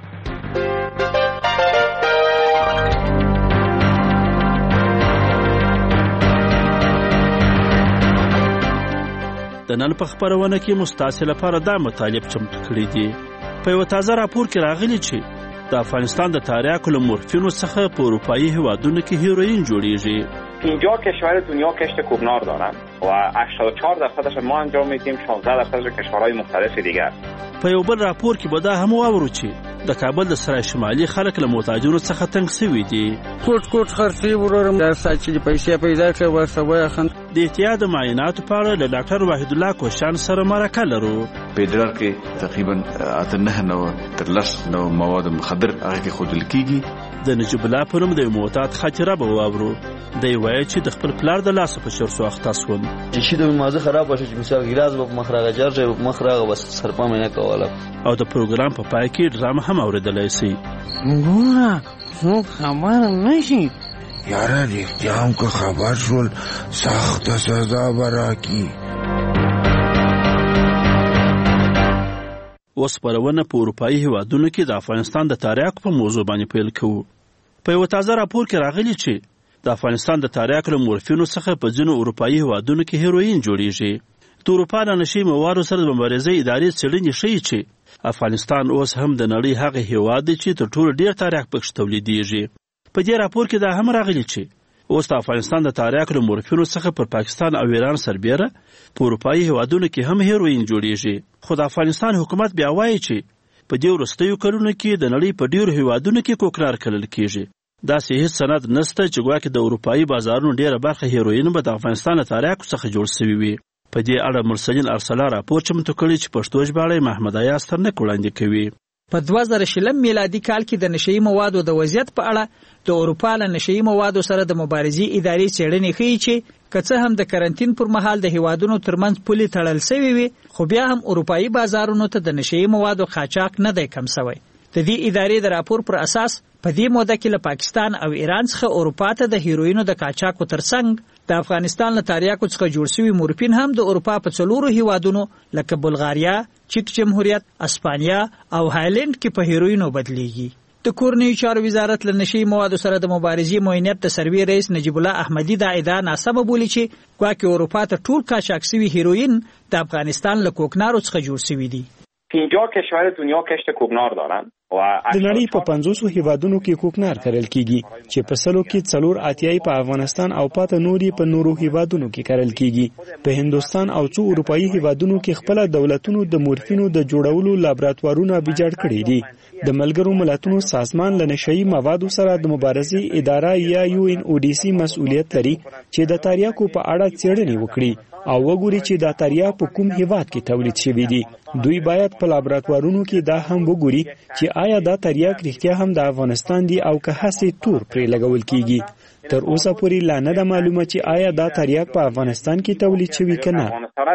د نن په خپرونه کې مستاسې لپاره دا مطالب چمتو کړي دي. په یو تازه راپور کې راغلي چې د افغانستان د تریاکو له مورفینو څخه په اروپایي هیوادونو کې هیروئین جوړیږي. 50 کشور دنیا کشت کوکنار دارند و 84% ما انجام میدیم، 16% کشورهای مختلف دیگر. په یو بل راپور کې به دا هم واورو چې د کابل د سرای شمالي خلک له محتاجونو څخه تنګ شوي دي. کوټ خرڅي ورورم دا ساتي پیسې پیدا کړي ورسوي خن. د احتیاط معایناتو په اړه له ډاکټر وحید الله کوشان سره مرکه لرو. په ادرار کې تقریبا 9 تر 10 مواد مخدر هغه کې خودل کیږي. د نجیب الله په نوم د معتاد خاطره به واورو. دی وایي چې د خپل پلار د لاسه په شرسو اخته شوم. چې د مازه خراب شو چې مثال ګلاس په مخراغه جرجه په مخراغه بس سرپا مې نه کوله. او د پروګرام په پای کې ډرامه هم اوریدلای شي. ګوره څوک خبر نشي یاره دې هم که خبر شول سخت سزا براکی. اوس پرونه په اروپایي هیوادونو کې د افغانستان د تریاکو په موضوع باندې پیل کوو. په یو تازه راپور کې راغلي چې د افغانستان د تریاکو له مورفینو څخه په ځینو اروپایي هیوادونو کې هیروئین جوړیږي. د اروپا د نشئی موادو سره د مبارزې ادارې څېړنې ښیي چې افغانستان اوس هم د نړۍ هغه هیواد دی چې تر ټولو ډېر تریاک پکښې تولیدیږي. په دې راپور کې دا هم راغلي چې اوس د افغانستان د تریاکو له مورفینو څخه پر پاکستان او ایران سربیره په اروپایي هیوادونو کې هم هیروئین جوړیږي. خو د افغانستان حکومت بیا وایي چې په دې وروستیو کلونو کې د نړۍ په ډېرو هیوادونو کې کوکنار کرل کیږي. داسې هیڅ سند نشته چې ګواکې د اروپایي بازارونو ډېره برخه هیروئین به د افغانستان له تریاکو څخه جوړ شوي وي. په دې اړه مرسلین ارسلا راپور چمتو کړی چې پښتو ژباړه محمد ایاز ترنک وړاندې کوي. په 2020 میلادي کال کې د نشئی موادو د وضعیت په اړه د اروپا له نشئی موادو سره د مبارزې ادارې څېړنې ښیي چې که څه هم د کرنټین پر مهال د هیوادونو ترمنځ پولې تړل شوي وي، خو بیا هم اروپایي بازارونو ته د نشئی موادو قاچاق نه دی کم شوی. د دې ادارې د راپور پر اساس په دې موده کې له پاکستان او ایران څخه اروپا ته د هیروینو د قاچاقو ترڅنګ د افغانستان له تریاکو څخه جوړ شوي مورفین هم د اروپا په 4 هیوادونو لکه بلغاریا، چک جمهوریت، اسپانیا او هالند کې په هیروینو بدلیږي. د کورنیو چارو وزارت له نشئی موادو سره د مبارزې معاونیت د سروي رئیس نجیب الله احمدی دا ادعا ناسمه بولي چې ګواکې اروپا ته ټول قاچاق شوي هیروین د افغانستان له کوکنارو څخه جوړ شوي دي. 50 کشور دنیا کشت کوکنار دارند د نړۍ په 50 هیوادونو کې کوکنار کرل کیږي چې په سلو کې 4 په افغانستان او پاته نوري په نورو هیوادونو کې کرل کیږي. په هندستان او څو اروپایي هیوادونو کې خپل دولتونو د مورفینو د جوړولو لابراتوارونه بجاړ کړي دي. د ملګرو ملتونو سازمان له نشئی موادو سره د مبارزې اداره یا UNODC مسؤلیت لري چې د تریاکو په اړه څېړنې وکړي او وګوري چې دا تریاک په کوم هیواد کې تولید شوی دی. دوی باید په لابراتوارونو کې دا هم وګوري چې آیا دا تریاک رښتیا هم د افغانستان دی او که هسې تور پرې لګول کیږي. تر اوسه پورې لا نه ده معلومه چې آیا دا تریاک په افغانستان کې تولید شوی که نه.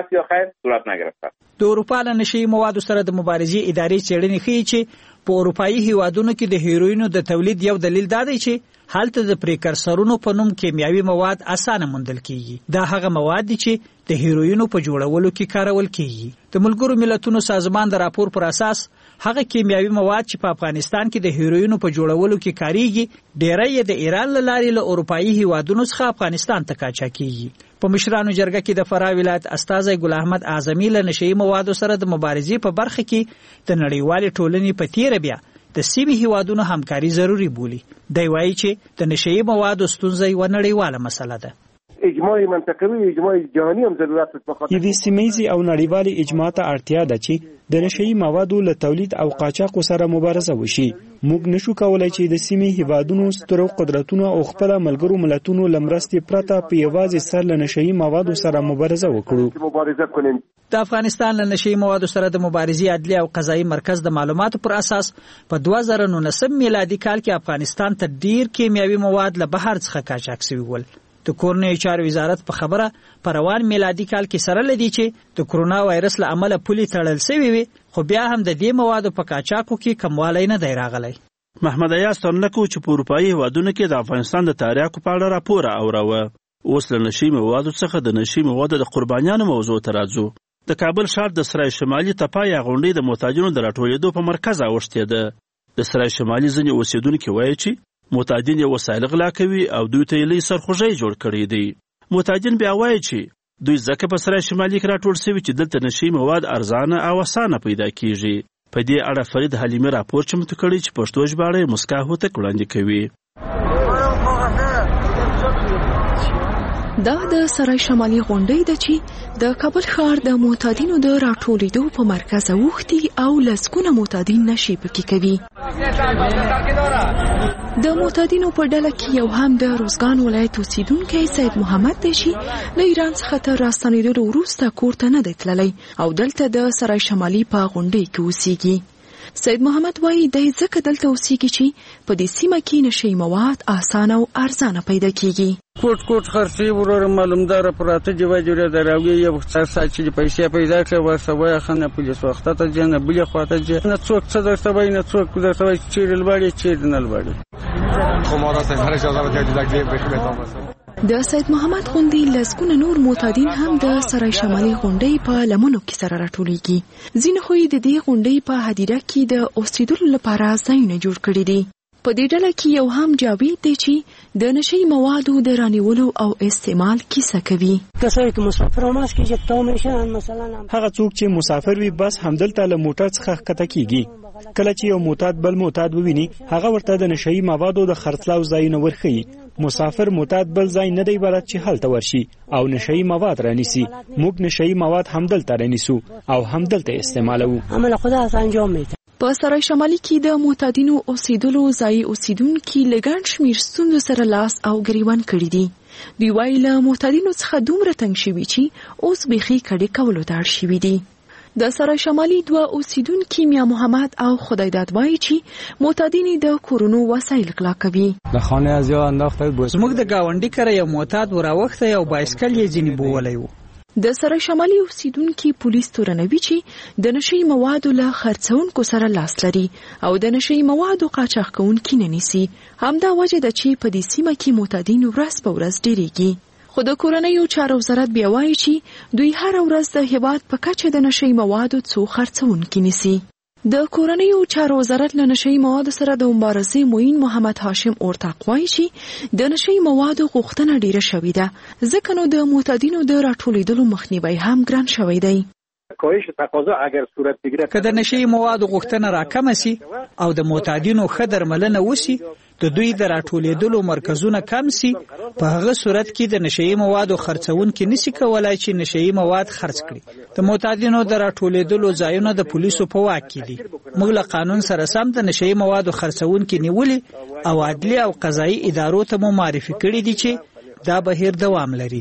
د اروپا له نشئی موادو سره د مبارزې ادارې څېړنې ښیي چې په اروپایي هیوادونو کې د هیروینو د تولید یو دلیل دا دی چې هلته د پریکرسرونو په نوم کیمیاوي مواد اسانه موندل کیږي. دا هغه مواد دي چې د هیروینو په جوړولو کې کارول کیږي. د ملګرو ملتونو سازمان د راپور پر اساس هغه کیمیاوي مواد چې په افغانستان کې د هیروینو په جوړولو کې کاریږي ډېری یې د ایران له لارې له اروپایي هیوادونو څخه افغانستان ته قاچاقېږي. په مشرانو جرګه کې د فراه ولایت استازی ګل احمد اعظمي له نشئی موادو سره د مبارزې په برخه کې د نړیوالې ټولنې په تیره بیا د سیمې هیوادونو همکاري ضروري بولي. دی وایي چې د نشئی موادو ستونزه یوه نړیواله مسله ده. اجماع منطقوي اجماع جهاني هم ضرورت لري. یوه سیمه‌ایزي او نړیوالې اجماع ته اړتیا ده چې د نشئی موادو له تولید او قاچاق سره مبارزه وشي. موږ نشو کولای چې د سیمې هیوادونو سترو قدرتونو او خپل ملګرو ملتونو لمرستې پرته په یوازې سر له نشئی موادو سره مبارزه وکړو. د افغانستان له نشئی موادو سره د مبارزې عدلي او قضایي مرکز د معلوماتو پر اساس په 2019 میلادي کال کې افغانستان ته ډیر کیمیاوي مواد له بهر څخه قاچاق شوي ول. د کورنیو چارو وزارت په خبره په روان میلادي کال کې سره لدی چې د کرونا وایرس له امله پولې تړل شوې وي، خو بیا هم د دې موادو په قاچاقو کې کموالی نه دی راغلی. محمد ایاز ترنکو چې په اروپایي هیوادونو کې د افغانستان د تاریاکو په اړه راپور اوروه. اوس له نشي موادو څخه د نشي موادو د قربانیانو موضوع ته راځو. د کابل ښار د سرای شمالي تپه یا غونډۍ د معتادینو د راټولېدو په مرکز اوښتې ده. د سرای شمالي ځینې اوسېدونکي وایي چې معتادین یې وسایل غلا کوي او دوی ته یې لوی سرخوږی جوړ کړی دی. معتادین بیا وایي چې دوی ځکه په سرای شمالي کې راټول شوي چې دلته نشي مواد ارزانه او اسانه پیدا کیږي. په دې اړه فرید حلیمي راپور چمتو کړی چې پښتو ژباړه یې مسکا هوتک وړاندې کوي. دا د سرای شمالي غونډۍ ده چې د کابل ښار د معتادینو د راټولېدو په مرکز اوښتي او لسګونه معتادین نشي پکې کوي. د معتادینو په ډله کې یو هم د روزګان ولایت اوسیدونکی سید محمد دی چې له ایران څخه تر راستنېدلو وروسته کور ته نه دی تللی او دلته د سرای شمالي په غونډۍ کې اوسیږي. سید محمد وایي دی ځکه دلته اوسیږي چې په دې سیمه کې نشي مواد اسانه او ارزانه پیدا کیږي. کوټ خرڅي ورور معلومدار پراته دی وجوړه دراوی یو څه چې پیسې پیدا کړي ورسوي خنه پولیس وخت ته جنه بل خواته جنه نه څوک څه درسوي نه څوک درسوي چې لوړی چې نه لوړی خمارا ته هر اجازه ورکړي د بخښنه. د سید محمد غوندي لسګونه نور معتادین هم د سرای شمالي غونډۍ په لمنو کې سره راټولېږي. ځینې خو د دې غونډۍ په هدیره کې د اوسېدلو لپاره ځایونه جوړ کړي دي. په دې ډله کې یو هم جاوید دی چې د نشئی موادو د رانیولو او استعمال کیسه کوي. هغه څوک چې مسافر وي بس همدلته له موټر څخه ښکته کیږي. کله چې یو معتاد بل معتاد وویني هغه ورته د نشئی موادو د خرڅلاو ځایونه ورښيي. مسافر معتاد بل ځای نه دی بلد چې هلته ورشي او نشئی مواد رانیسي. موږ نشئی مواد همدلته رانیسو او همدلته استعمالوو. عمل خدا انجام میده. په سرای شمالي کې د معتادینو اوسېدلو ځای اوسیدونکي له ګڼ شمېر ستونزو سره لاس او ګریوان کړي دي. دوی وایي له معتادینو څخه دومره تنګ شوي چې اوس بیخي کډې کولو ته اړ شوي دي. د سرای شمالي دوه اوسیدونکي میا محمد او خدایداد وایي چې معتادین د کورونو وسایل غلا کوي. زموږ د ګاونډي کره یو معتاد وراوخته یو بایسکل یې ځینې بوولی و. د سرای شمالي اوسیدونکي پولیس تورنوي چې د نشئی موادو له خرڅونکو سره لاس لري او د نشئی موادو قاچاق کوونکي نه نیسي. همدا وجه ده چې په دې سیمه کې معتادین ورځ په ورځ ډیریږي. خو د کورنیو چارو وزارت بیا وایي چې دوی هر ورځ د هیواد په کچه د نشئی موادو څو خرڅونکي نیسي. د کورنیو چارو وزارت له نشئی موادو سره د مبارزې معین محمد هاشم اورتاق وایي چې د نشئی موادو غوښتنه ډیره شوې ده ځکه نو د معتادینو د راټولېدلو مخنیوی هم ګران شوی دی. که د نشئی موادو غوښتنه راکمه سي او د معتادینو ښه درملنه وسي د دوی د راټولېدلو مرکزونه کم سي په هغه صورت کې د نشئی موادو خرڅونکي نشي کولای چې نشئی مواد خرڅ کړي. د معتادینو د راټولېدلو ځایونه د پولیسو په واک کې دي. موږ له قانون سره سم د نشئی موادو خرڅونکي نیولې او عدلي او قضایي ادارو ته مو معرفي کړي دي چې دا بهیر دوام لري.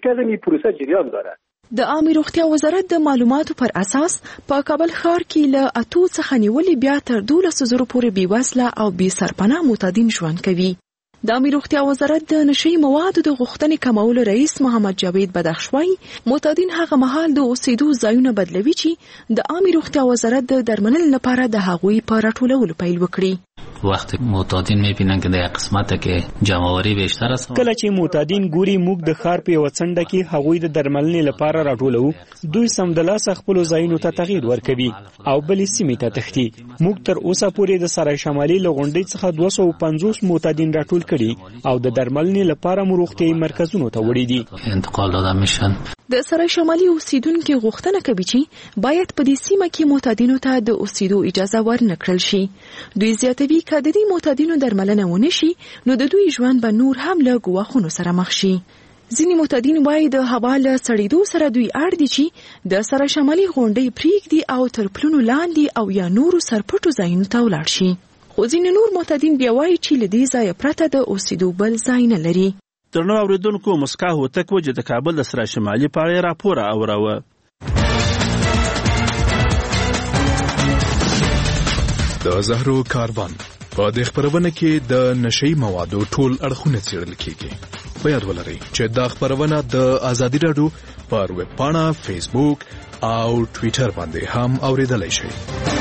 د عامه روغتیا وزارت د معلوماتو پر اساس په کابل ښار کې له 8 څخه نیولې بیا تر 12,000 پورې بېوزله او بې سرپناه معتادین ژوند کوي. د عامه روغتیا وزارت د نشئی موادو د غوښتنې کمولو رئیس محمد جاوید بدخشوي معتادین هغه مهال د اوسېدو ځایونه بدلوي چې د عامه روغتیا وزارت د درملنې لپاره د هغوی په راټولولو پیل وکړي. وقتی معتادین میبینن که در قسمت که جمعوری بیشتر است کله چې معتادین ګوري موږ د ښار په یوه څنډه کې هغوی د درملنې لپاره راټولو دوی سمدلاسه خپلو ځایونو ته تغییر ورکوي او بلې سیمې ته تښتي. موږ تر اوسه پورې د سرای شمالي له غونډۍ څخه 250 معتادین راټول کړي او د درملنې لپاره مو روغتیایي مرکزونو ته وړي دي. انتقال داده میشن. د سرای شمالي اوسیدونکو غوښتنه کوي چې باید په دې سیمه کې معتادینو ته د اوسېدو اجازه ورنکړل شي. دوی زیاتوي که د دې معتادینو درملنه ونه شي نو د دوی ژوند به نور هم له ګواښونو سره مخ شي. ځینې معتادین وایي د هوا له سړېدو سره دوی اړ دي چې د سرای شمالي غونډۍ پرېږدي او تر پلونو لاندې او یا نورو سرپټو ځایونو ته ولاړ شي. خو ځینې نور معتادین بیا وایي چې له دې ځایه پرته د اوسېدو بل ځای نه لري. درنو اوریدونکو، مسکا هوتک وجه د کابل د سرای شمالي په اړه راپور اوراوه. د زهرو کاروان په دې خبرونه کې د نشئی موادو ټول اړخونه څېړل کیږي. په یاد ولرئ چې دا خبرونه د ازادي راډیو پر ویب پاڼه، فیسبوک او ټویټر باندې هم اوریدلای شئ.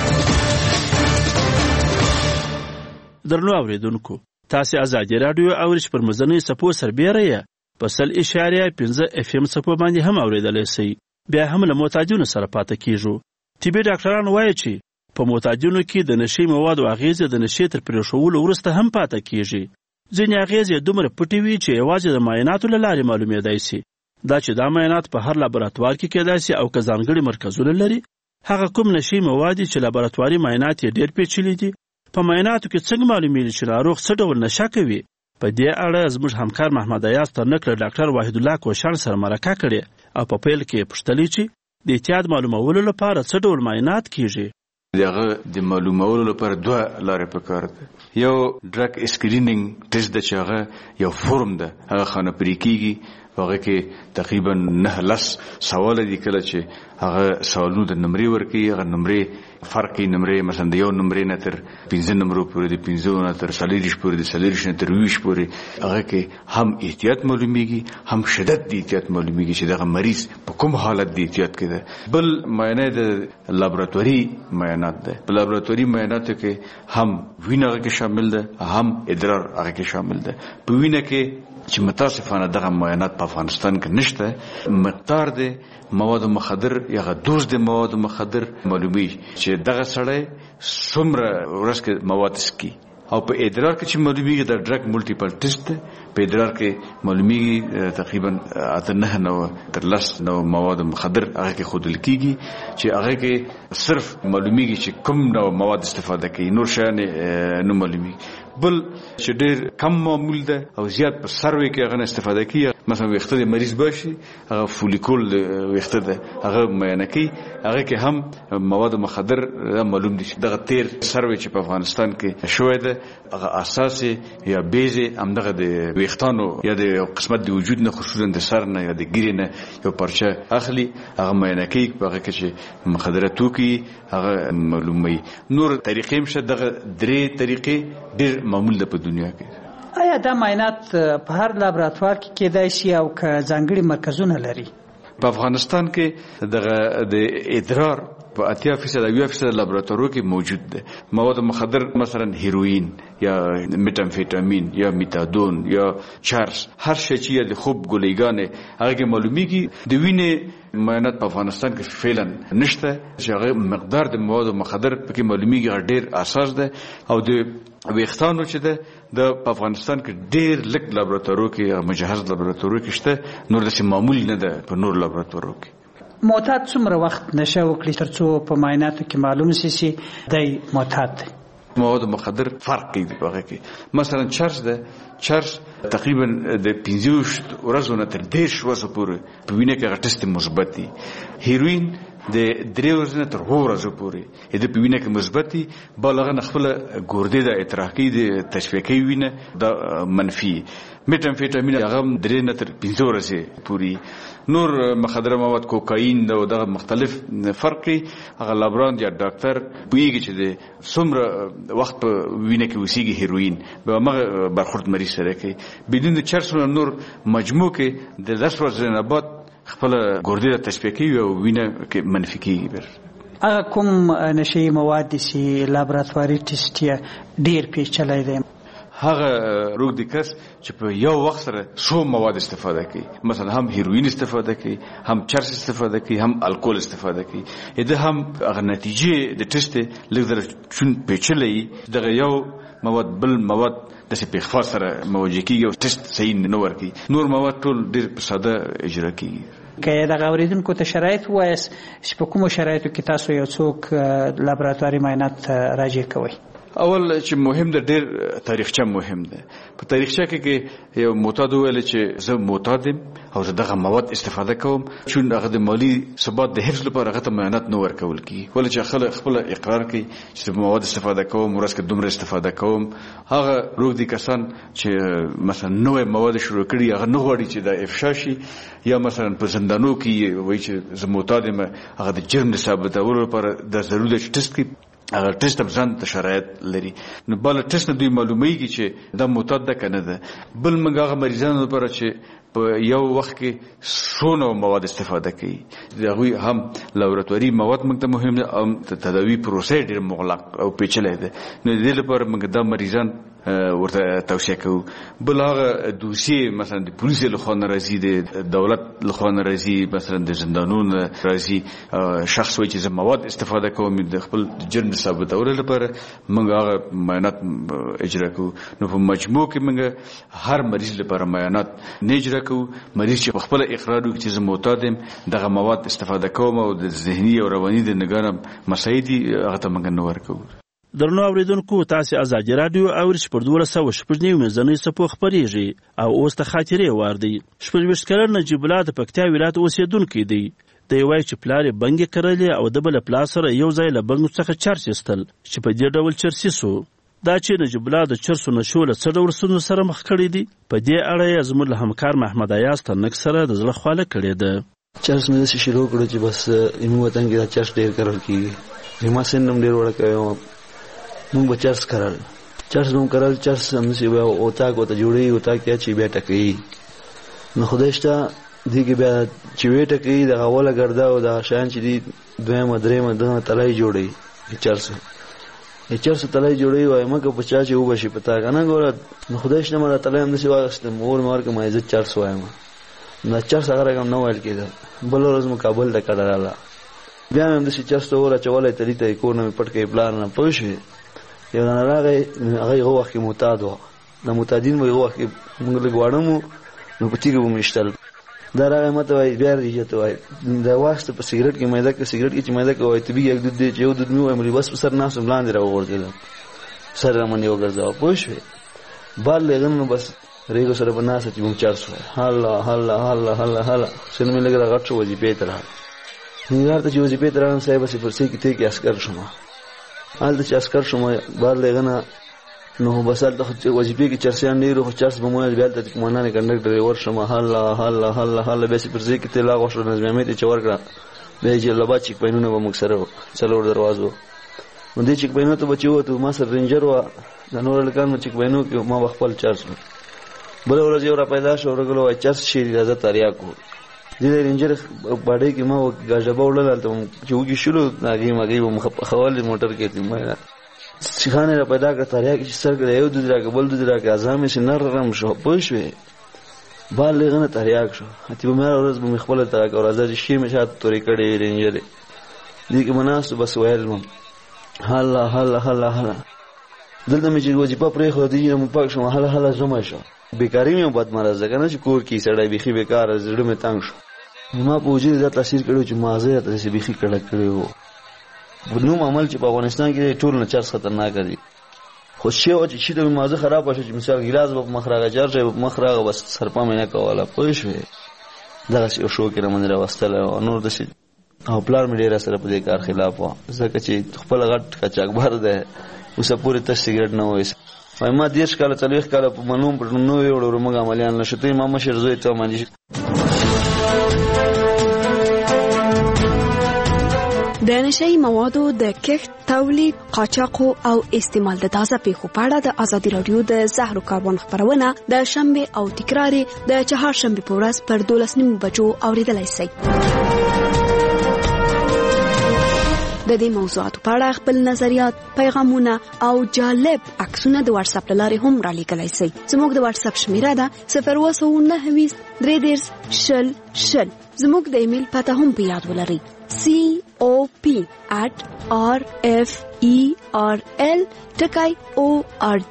درنو اوریدونکو، تاسو ازادي راډیو اورئ پر مزنی سپو سربېره په 1.5 FM سپو باندې هم اوریدلای شئ. بیا هم له معتادینو سره پاتې کیږو. طبي ډاکټران وایي چې په معتادینو کې د نشي موادو اغیزه د نشي تر پرېښولو وروسته هم پاتې کیږي. ځینې اغیزې دومره پټې وي چې یوازې د معایناتو له لارې معلومېدای شي. دا چې دا معاینات په هر لابراتوار کې کېدای شي او که ځانګړي مرکزونه لري. هغه کوم نشي مواد چې لابراتواري معاینات یې ډېر پیچلي دي، په معایناتو کې څنګه معلومیږي چې ناروغ څه ډول نشه کوي؟ په دې اړه زموږ همکار محمد ایاز ترنک له ډاکټر واحد الله کوشان سره مرکه کړې او په پیل کې پوښتلې چې د احتیاط معلومولو لپاره څه ډول معاینات کیږي. دغه د معلومولو لپاره دوه لارې پکار دي. یو ډرګ اسکرینینګ ټیسټ د چاغه یو فورم ده، هغه خانه پرې کیږي. هغه کې تقریبا 9 سوال دي. کله چې هغه سوالونو د نمرې ورکي، هغه نمرې فرقي نمرې، مثلا د یو نمرې نه تر 15 نمرو پورې، د 15 نه تر 40 پورې، د 40 نه تر 20 پورې. هغه کې هم احتیاط معلومیږي، هم شدت د احتیاط معلومیږي چې دغه مریض په کوم حالت د احتیاط کې ده. بل معاینه د لابراتواري معاینات ده. په لابراتواري معایناتو کې هم وینه هغه کې شامل ده، هم ادرار هغه کې شامل ده. په وینه کې چې متاسفانه دغه معاینات په افغانستان کې نشته. مقدار د مواد مخدر یا دوز د مواد مخدر معلومي چې دغه سړی څومره ورځ کې مواد سکي. او په ادرار کې چې معلومیږي د ډرګ ملټیپل ټیسټ په ادرار کې معلومیږي تقریبا 8 تر 10 مواد مخدر هغه کې خودل کیږي چې هغه کې صرف معلومیږي چې کوم نوع مواد استفاده کوي، نور شیان نه معلومیږي. بل چې ډېر کم معمول ده او زیات په سروي کې هغه استفاده کوي. مثلا ویښته د مریض باشي، هغه فولیکول ویښته ده، هغه معاینه کوي. هغه کې هم مواد مخدر معلوم دي. دغه تیر سروي چې په افغانستان کې شوی ده، هغه اساس یا بیز همدغه د ویښتانو یا د قسمت د وجود نه، خصوصا د سر نه یا د ګیرې نه یو پارچه اخلي، هغه معاینه کوي. هغه کې چې مخدره توکي هغه معلوموي. نور طریقې مشه دغه 3 طریقې ډېر معمول ده په دنیا کې. آیا دا معاینات په هر لابراتوار کې کېدای شي او که ځانګړي مرکزونه لري؟ په افغانستان کې دغه د ادرار په 80% لابراتوارو کې موجود ده. مواد مخدر مثلا هیروین یا میتامفیتامین یا میتادون یا چرس، هر شی چې د خوب ګولیګانې هغه کې معلومیږي. د وینې معاینات په افغانستان کې فعلا نشته چې هغه مقدار د مواد مخدر پکې معلومیږي. ډېر اساس ده. او د ویښتانو چې ده د افغانستان کې ډېر لږ لابراتوارو کې مجهز لابراتوارو کې شته، نور داسې معمول نه ده په نور لابراتوارو کې. معتاد څومره وخت نشه وکړي ترڅو په معایناتو کې معلوم شي چې دی معتاد دی؟ مواد مخدر فرق کوي په هغه کې. مثلا چرس ده، چرس تقریبا د 15 ورځو نه تر 10 ورځو پورې په وینه کې هغه ټیسټ مثبت دي. هیروین د 3 ورځې نه تر 2 ورځو پورې د په وینه کې مثبت دي. بالغه نه خپل ګردې د اطراحي د تشویقي وینه د منفي. میتامفیتامین هغه 3 نه تر 15 ورځې پورې. نور مخدره مواد کوکاین دا دغه مختلف فرق کوي. هغه لابران یا ډاکټر پوهیږي چې د څومره وخت په وینه کې وسیږي هیروین به هغه برخورد مریض سره کوي. بدون د چرس نور مجموع کې د 10 ورځې نه بعد خپل ګردې تشبیه کوي او وینه کې منفي کیږي. هغه کوم نشي مواد چې لابراتواري ټیسټ یې ډیر پیچلی دی؟ هغه روغ د کس چې په یو وخت سره څو مواد استفاده کوي. مثلا هم هیروین استفاده کوي، هم چرس استفاده کوي، هم الکول استفاده کوي. دا هم هغه نتیجې د ټیسټ لږ چون پیچلې دغه یو مواد بل مواد د سپېخوا سره موجه کیږي او ټیسټ صحیح نه ورکوي. نور مواد ټول ډېر په ساده اجرا کیږي. که دغه اوریدونکو ته شرایط ووایاست چې په کومو شرایطو کې تاسو یو څوک لابراتواري معاینات راجع کوئ؟ اول چې مهم ده ډېر تاریخچه مهم ده. په تاریخچه کې یو معتاد ویل چې زه معتاد یم او زه دغه مواد استفاده کوم، چون هغه د مالی ثبات د حفظ لپاره هغه ته معاینات نه ورکول کیږي. ولې چې خلک خپل اقرار کوي چې مواد استفاده کوم، ورځ کې دومره استفاده کوم. هغه روغ دي کسان چې مثلا نوې مواد شروع کړي هغه نه غواړي چې د افشا شي، یا مثلا په زندانو کې وایي چې زه معتاد یم، هغه د جرم د ثابتولو لپاره د ضروري ټیسټ کوي. هغه ټیسټ هم ځان ته شرایط لري، نو بل ټیسټ نه دوی معلومیږي چې دا معتاد ده که نه ده. بل موږ هغه مریضانو لپاره چې په یو وخت کې څونه مواد استفاده کوي، د هغوی هم لابراتواري مواد موږ ته مهم ده، او تداوي پروسه ډېر مغلق او پیچلی ده. نو د دې لپاره موږ دا مریضان ورته توصیه کوو. بل هغه دوسیې مثلا د پولیس لخوا نه راځي، د دولت لخوا نه راځي، مثلا د زندانونو راځي، شخص وایي چې زه مواد استفاده کوم د خپل جرم د ثابتولو لپاره، موږ هغه معاینات اجرا کوو. نو په مجموع کې موږ هر مریض لپاره معاینات نه اجرا کوو. مریض چې په خپل اقرار وکړي چې زه معتاد یم، دغه مواد استفاده کوم او د ذهني او رواني د نګران مسایل دي، هغه ته موږ نه ورکوو. درنو اوریدونکو، تاسو آزادي رادیو اورئ چې پر 1290 میزاني سپو خبريږي او اوس ته خاطرې واردی. 26 کلن نجیب الله د پکتیا ولایت اوسیدونکو دی. د یوای چې پلار بنګ کړلې او د بل پلا سره یو ځای له بنګ څخه چرس استل چې په دې ډول چرسي سو. دا چې نجیب الله د چرسو نشو له څه ډول سونو سره مخ کړی دی، په دې اړه زموږ له همکار محمد ایاز تنک سره د زړه خواله کړې ده. چرس مې شروع کړو چې بس ایمو وطن کې دا چرس ډیر کړل کیږي، ما سنم ډیر وړکه مونږ به چرس کرل چرس همداسې به اوتاک ورته جوړوي، اوتاک یا چې بیا ټکوي. نو خدای شته دې کې بیا چې ویې ټکوي دغه اوله ګرده او دغه شیان چې دي دویمه درېیمه دغه تلای جوړوي. چرسو تلای جوړوي، وایي مکه په چا چې وبشي په تا که نه ګوره. نو خدای شته ما دا تلای همداسې واخېستم، اور مې ورکړم، عزت چرس وایم. دا چرس هغه رقم نه ویل کېده. بله ورځ مو کابل ته کډه راغله، بیا مې همداسې چرس ته اور اچولی، تلي ته یې کور نه مې پټ کړی، پلار نه پوه شوې. یو دانه راغی، هغه یو وخت کې معتاد و، د معتادین به یو وخت کې موږ لږ واړه وو، نو په تیږه به مې ایشتل. دا راغی ما ته وایي بیا ریجه ته وایي دا واخېسته په سګرټ کې معده کې، سګرټ کې چې معده کې وایي طبي یک دود دی چې یو دود مې ووایم بس په سر ناست وم، لاندې راوغورځېدم، سر رامنې وګرځاوه. پوه شوې؟ بار لېږم نو بس ریګو سره به ناسته چې موږ چرس وایي، هله هله هله هله هله سن مې لږ راغټ شو، وظیفې ته راغلم. ننګرهار ته چې وظیفې ته راغلم، صاحب هسې پر څه کې تی کې عسکر شوم. هلته چې عسکر شوم بار لېږنه، نو بس هلته وظیفې کې چرسیان ډېر خو چرس به مو ویل، بیا هلته چې قمندان کنډکټر یې ورشم، هله هله هله هله بیا چې پر ځای کې تېل اغوښتل، نظمیه ته چې ورکړه، بیا یې جلالاباد چیک پاینونه به موږ سره څلور دروازه وو. نو دې چیک پاینو ته به چې ووتو، ما سره رینجر وه، د نور هلکان مو چیک پاینو کې ما به خپل چرس وو. بله ورځ یو را پیدا شو، ورغلو وایي چرس شي راځه تریاک وو. دې رینجر باډۍ کې ما ګاژبه وړل، هلته چې وږي شولو هګۍ مګۍ به مو پخولې موټر کې سیخانې را پیدا کړه، تریاک چې سر کړه، یو دود راکړه بل دود راکړه، اعضا مې چې نرم شو. پوه شوې؟ بار لېغنه تریاک شو. اتې به مې ورځ به مې خپله تریاک او راځه چې شي مې شاته تورې کړې وې رینجرې. دې کې به ناست بس ویل مم هله هله هله هله. دلته مې چې وظیفه پرېښوده دې نه مې پاک شوم، هله هله ژمی شو. بېکاري مې یو بد مرض ده که نه چې کور کې سړی بیخي بېکاره، زړه مې تنګ شو. ما په وجود دا تاثیر کړی چې ماغزه یې داسې بیخي کړک کړی وو. نوم عمل چې په افغانستان کې ټول نه چرس خطرناک دی، خو شی و چې شي د ماغزه خراب شي، چې مثال ګیلاس به په مخ راغی، جار شی به په مخ راغی، بس سرپا مې نه کوله. پوه شوې؟ دغسې یو شوق یې رامنځ راوستلی او نور داسې، او پلار مې ډېر سره په دې کار خلاف وه، ځکه چې خپله غټ قاچاقبر دی، اوسه پورې تش سګرټ نه وایي. وایي ما 30 کاله 40 کاله په منوم پر نو یې وړو موږ عملیان نه شو. ته ما مشر زوی ته باندې د نشئی موادو د کښت، تولید، قاچاق او استعمال د تازه پیښو په اړه د ازادي رادیو د زهر کاربن خبرونه د شنبه او تکرار د چهارشنبه په ورځ پر 12:30 بجو اوریدلای شئ. د دې موضوعاتو په اړه خپل نظریات، پیغامونه او جالب عکسونه د واتس اپ لارې هم را لیږلی شئ. زموږ د واتس اپ شمیره ده 029 33 زموږ د ایمیل پته هم په یاد ولرئ، cop@referl.org.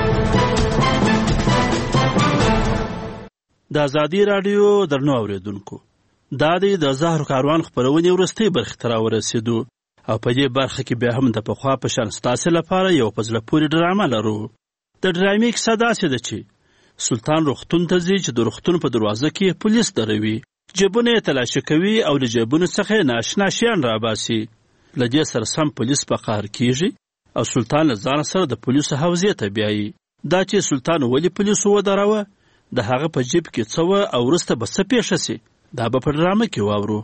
د ازادي رادیو درنو اوریدونکو، دا د زهر کاروان خبرونه ورستۍ برخه تر ورسېدو. او په دې برخه کې بیا هم د پخوا په شان ستاسې لپاره یو په زړه پورې ډرامه لرو. د ډرامې کیسه داسې ده چې سلطان روغتون ته ځي چې د روغتون په دروازه کې پولیس دروي، جیبونه یې تلاشي کوي او له جیبونو څخه یې ناشنا شیان راباسي. له دې سره سم پولیس په قهر کیږي او سلطان له ځان سره د پولیسو حوزې ته بیایي. دا چې سلطان ولې پولیسو ودروه، د هغه په جیب کې څه وه او وروسته به څه پیښه سي، دا به په ډرامه کې واورو.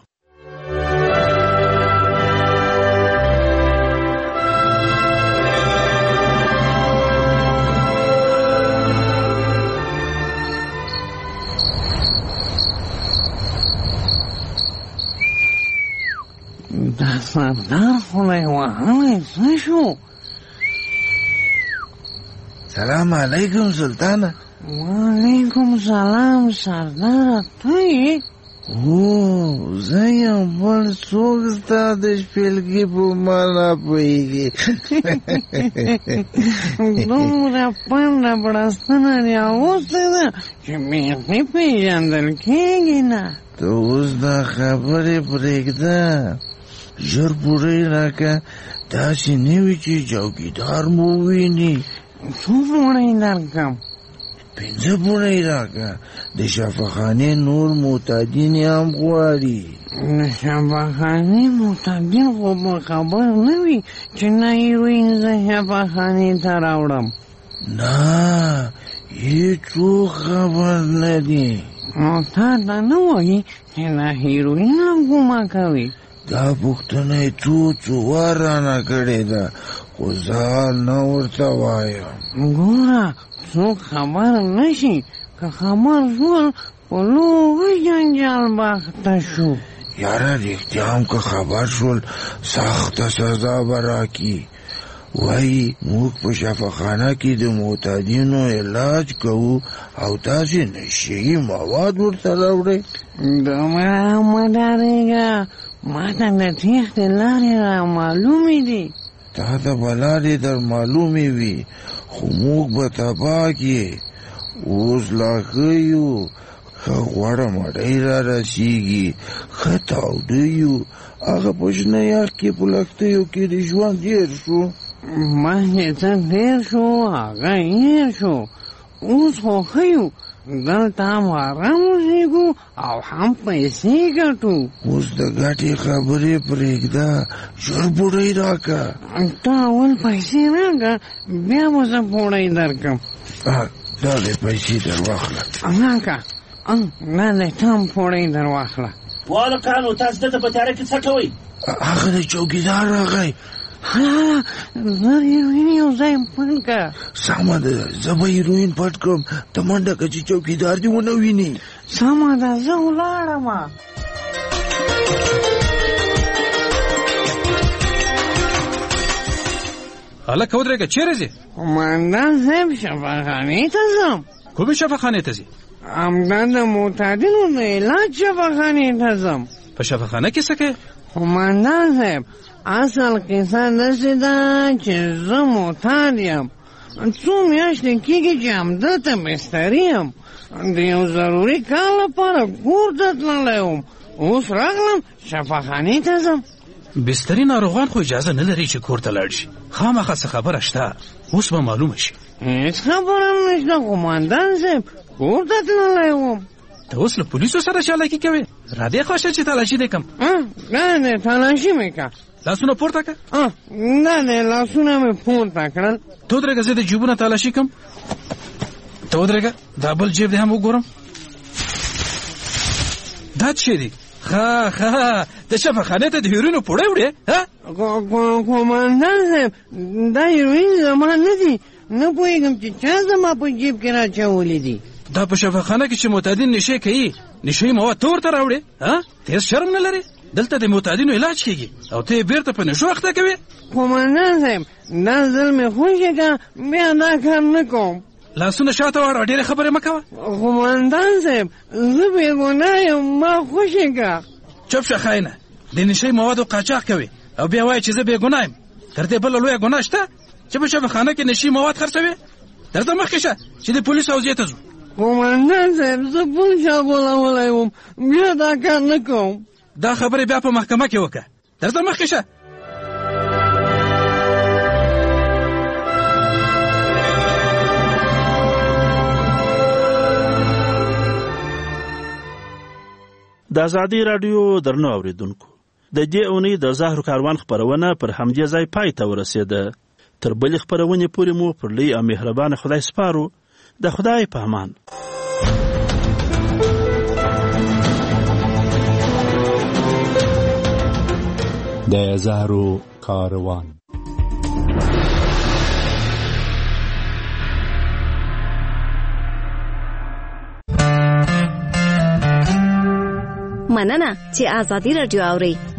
دا سردار خدای وهلی څه شو؟ سلام علیکم سلطانه. وعلیکم سلام سردار، ته یې؟ هو زه یم، بل څوک ستا د شپېلګي په معنا پوهېږي. دومره پنډه بړستنه دې اغوستې ده چې بیخي پېژندل کېږي نه. ته اوس دا خبرې پرېږده، ژر پوړی راکه، داسې نه وي چې چوکیدار مو وویني. څو پوړی درکړم؟ 5 پوړی راکه، د شفاخانې نور معتادین هم غواړي. د شفاخانې معتادین خو به خبر نه وي چې نه هیروین زه شفاخانې ته راوړم. نه، هېڅوک خبر نه دي. نو تا ته نه وایي چې دا هیروین هم ګومه کوي؟ دا پوښتنه یې څو وار رانه کړې ده، خو زه نه ورته وایم. ګوره څوک خبر نه شي، که خبر شول په لوی جنجال به اخته شو. یاره رښتیا هم که خبر شول سخته سزا به راکړي. وایي موږ په شفاخانه کې د معتادینو علاج کوو او تاسې نشهیي مواد ورته راوړئ. دومره مه ډارېږه، ما ته د تېښتې لارې را معلومې دي. تا ته به لارې در معلومې وي، خو موږ به تباه کړې. اوس لا ښه یو، ښه غوړه مړۍ را رسېږي، ښه تاوده یو. هغه په شنه یخ کې په لښتیو کې د ژوند هېر شو. مخکې څه تېر شو هغه هېر شو، اوس خو ښه یو، دلته هم آرام اوسېږو او هم پیسې ګټو. اوس د ګټې خبرې پرېږده، ژر پوړی راکه. ته اول پیسې راکه، بیا به زه پوړی درکړم. دا دې پیسې در واخله. راکه، دا دې ته هم پوړی در واخله. والکانو تاسو دلته په تیاره کې څه کوئ؟ هغه د چوکیدار راغی. هله زر هیروین یو ځای پټ که. سمه ده، زه به هیروین پټ کړم، ته منډه که چې چوکیدار دې ونه ویني. سمه ده، زه ولاړمه. هلکه ودرېږه، چیرې ځې؟ قومندان صاحب شفاخانې ته ځم. کومې شفاخانې ته ځې؟ همدا د معتادینو د علاج شفاخانې ته ځم. په شفاخانه کې څه کوې؟ قومندان صاحب اصل قصه داسې ده چې زه معتاد یم، څو میاشتې کېږي چې همدلته بستري یم، د یو ضروري کار لپاره کور ته تللی وم، اوس راغلم شفاخانې ته ځم. بستري ناروغان خو اجازه نه لري چې کور ته لاړ شي، خامخا څه خبره شته، اوس به معلومه شي. هېڅ خبره نشته قومندان صاحب، کور ته تللی وم. ته اوس له پولیسو سره چالاکي کوې؟ را دې خوښه چې تلاشي دې کړم. دا دې تلاشي مې که. لاسونه پورته که. دا دې لاسونه مې پورته کړل. ته ودرېږه، زه د جیبونه تلاشي کړم. ته ودرېږه، دا بل جیب دې هم وګورم. دا څه دی؟ ښه د شفاخانې ته د هیروینو پوړی وړې؟ قومندان صاحب دا هیروین زما نه دي، نه پوهېږم چې چا زما په جیب کې راچولي دي. دا په شفاخانه کې چې معتادین نشې کوي، نشهیي مواد ته ورته راوړې؟ ته هېڅ شرم نه لرې؟ دلته د معتادینو علاج کېږي او ته یې بېرته په نشو اخته کوې؟ قومندان صاحب دا ځل مې خوښې که بیا دا کار نه کوم. لاسونه شاته واړوه، ډېرې خبرې مه کوه. قومندان صاحب زه بېګناه یم، ما خوښې که. چپ شه خاینه، د نشهیي موادو قاچاق کوې او بیا وایې چې زه بېګناه یم. تر دې بله لویه ګناه شته چې په شفاخانه کې نشهیي مواد خرڅوې؟ درځه مخکې شه چې د پولیسو حوزې ته ځو. قومندان صاحب زه بل چا بولولی وم، بیا دا کار نه کوم. دا خبرې بیا په محکمه کې وکړه. درځه مخکې شه. د ازادي رادیو درنو اوریدونکو د دې اونۍ د زهرو کاروان خپرونه پر همدې ځای پای ته ورسېده. تر بلې خپرونې پورې مو پر لوی او مهربان خدای سپارو. د خدای په امان. د زهرو کاروان. مننه چې ازادي رادیو اورئ.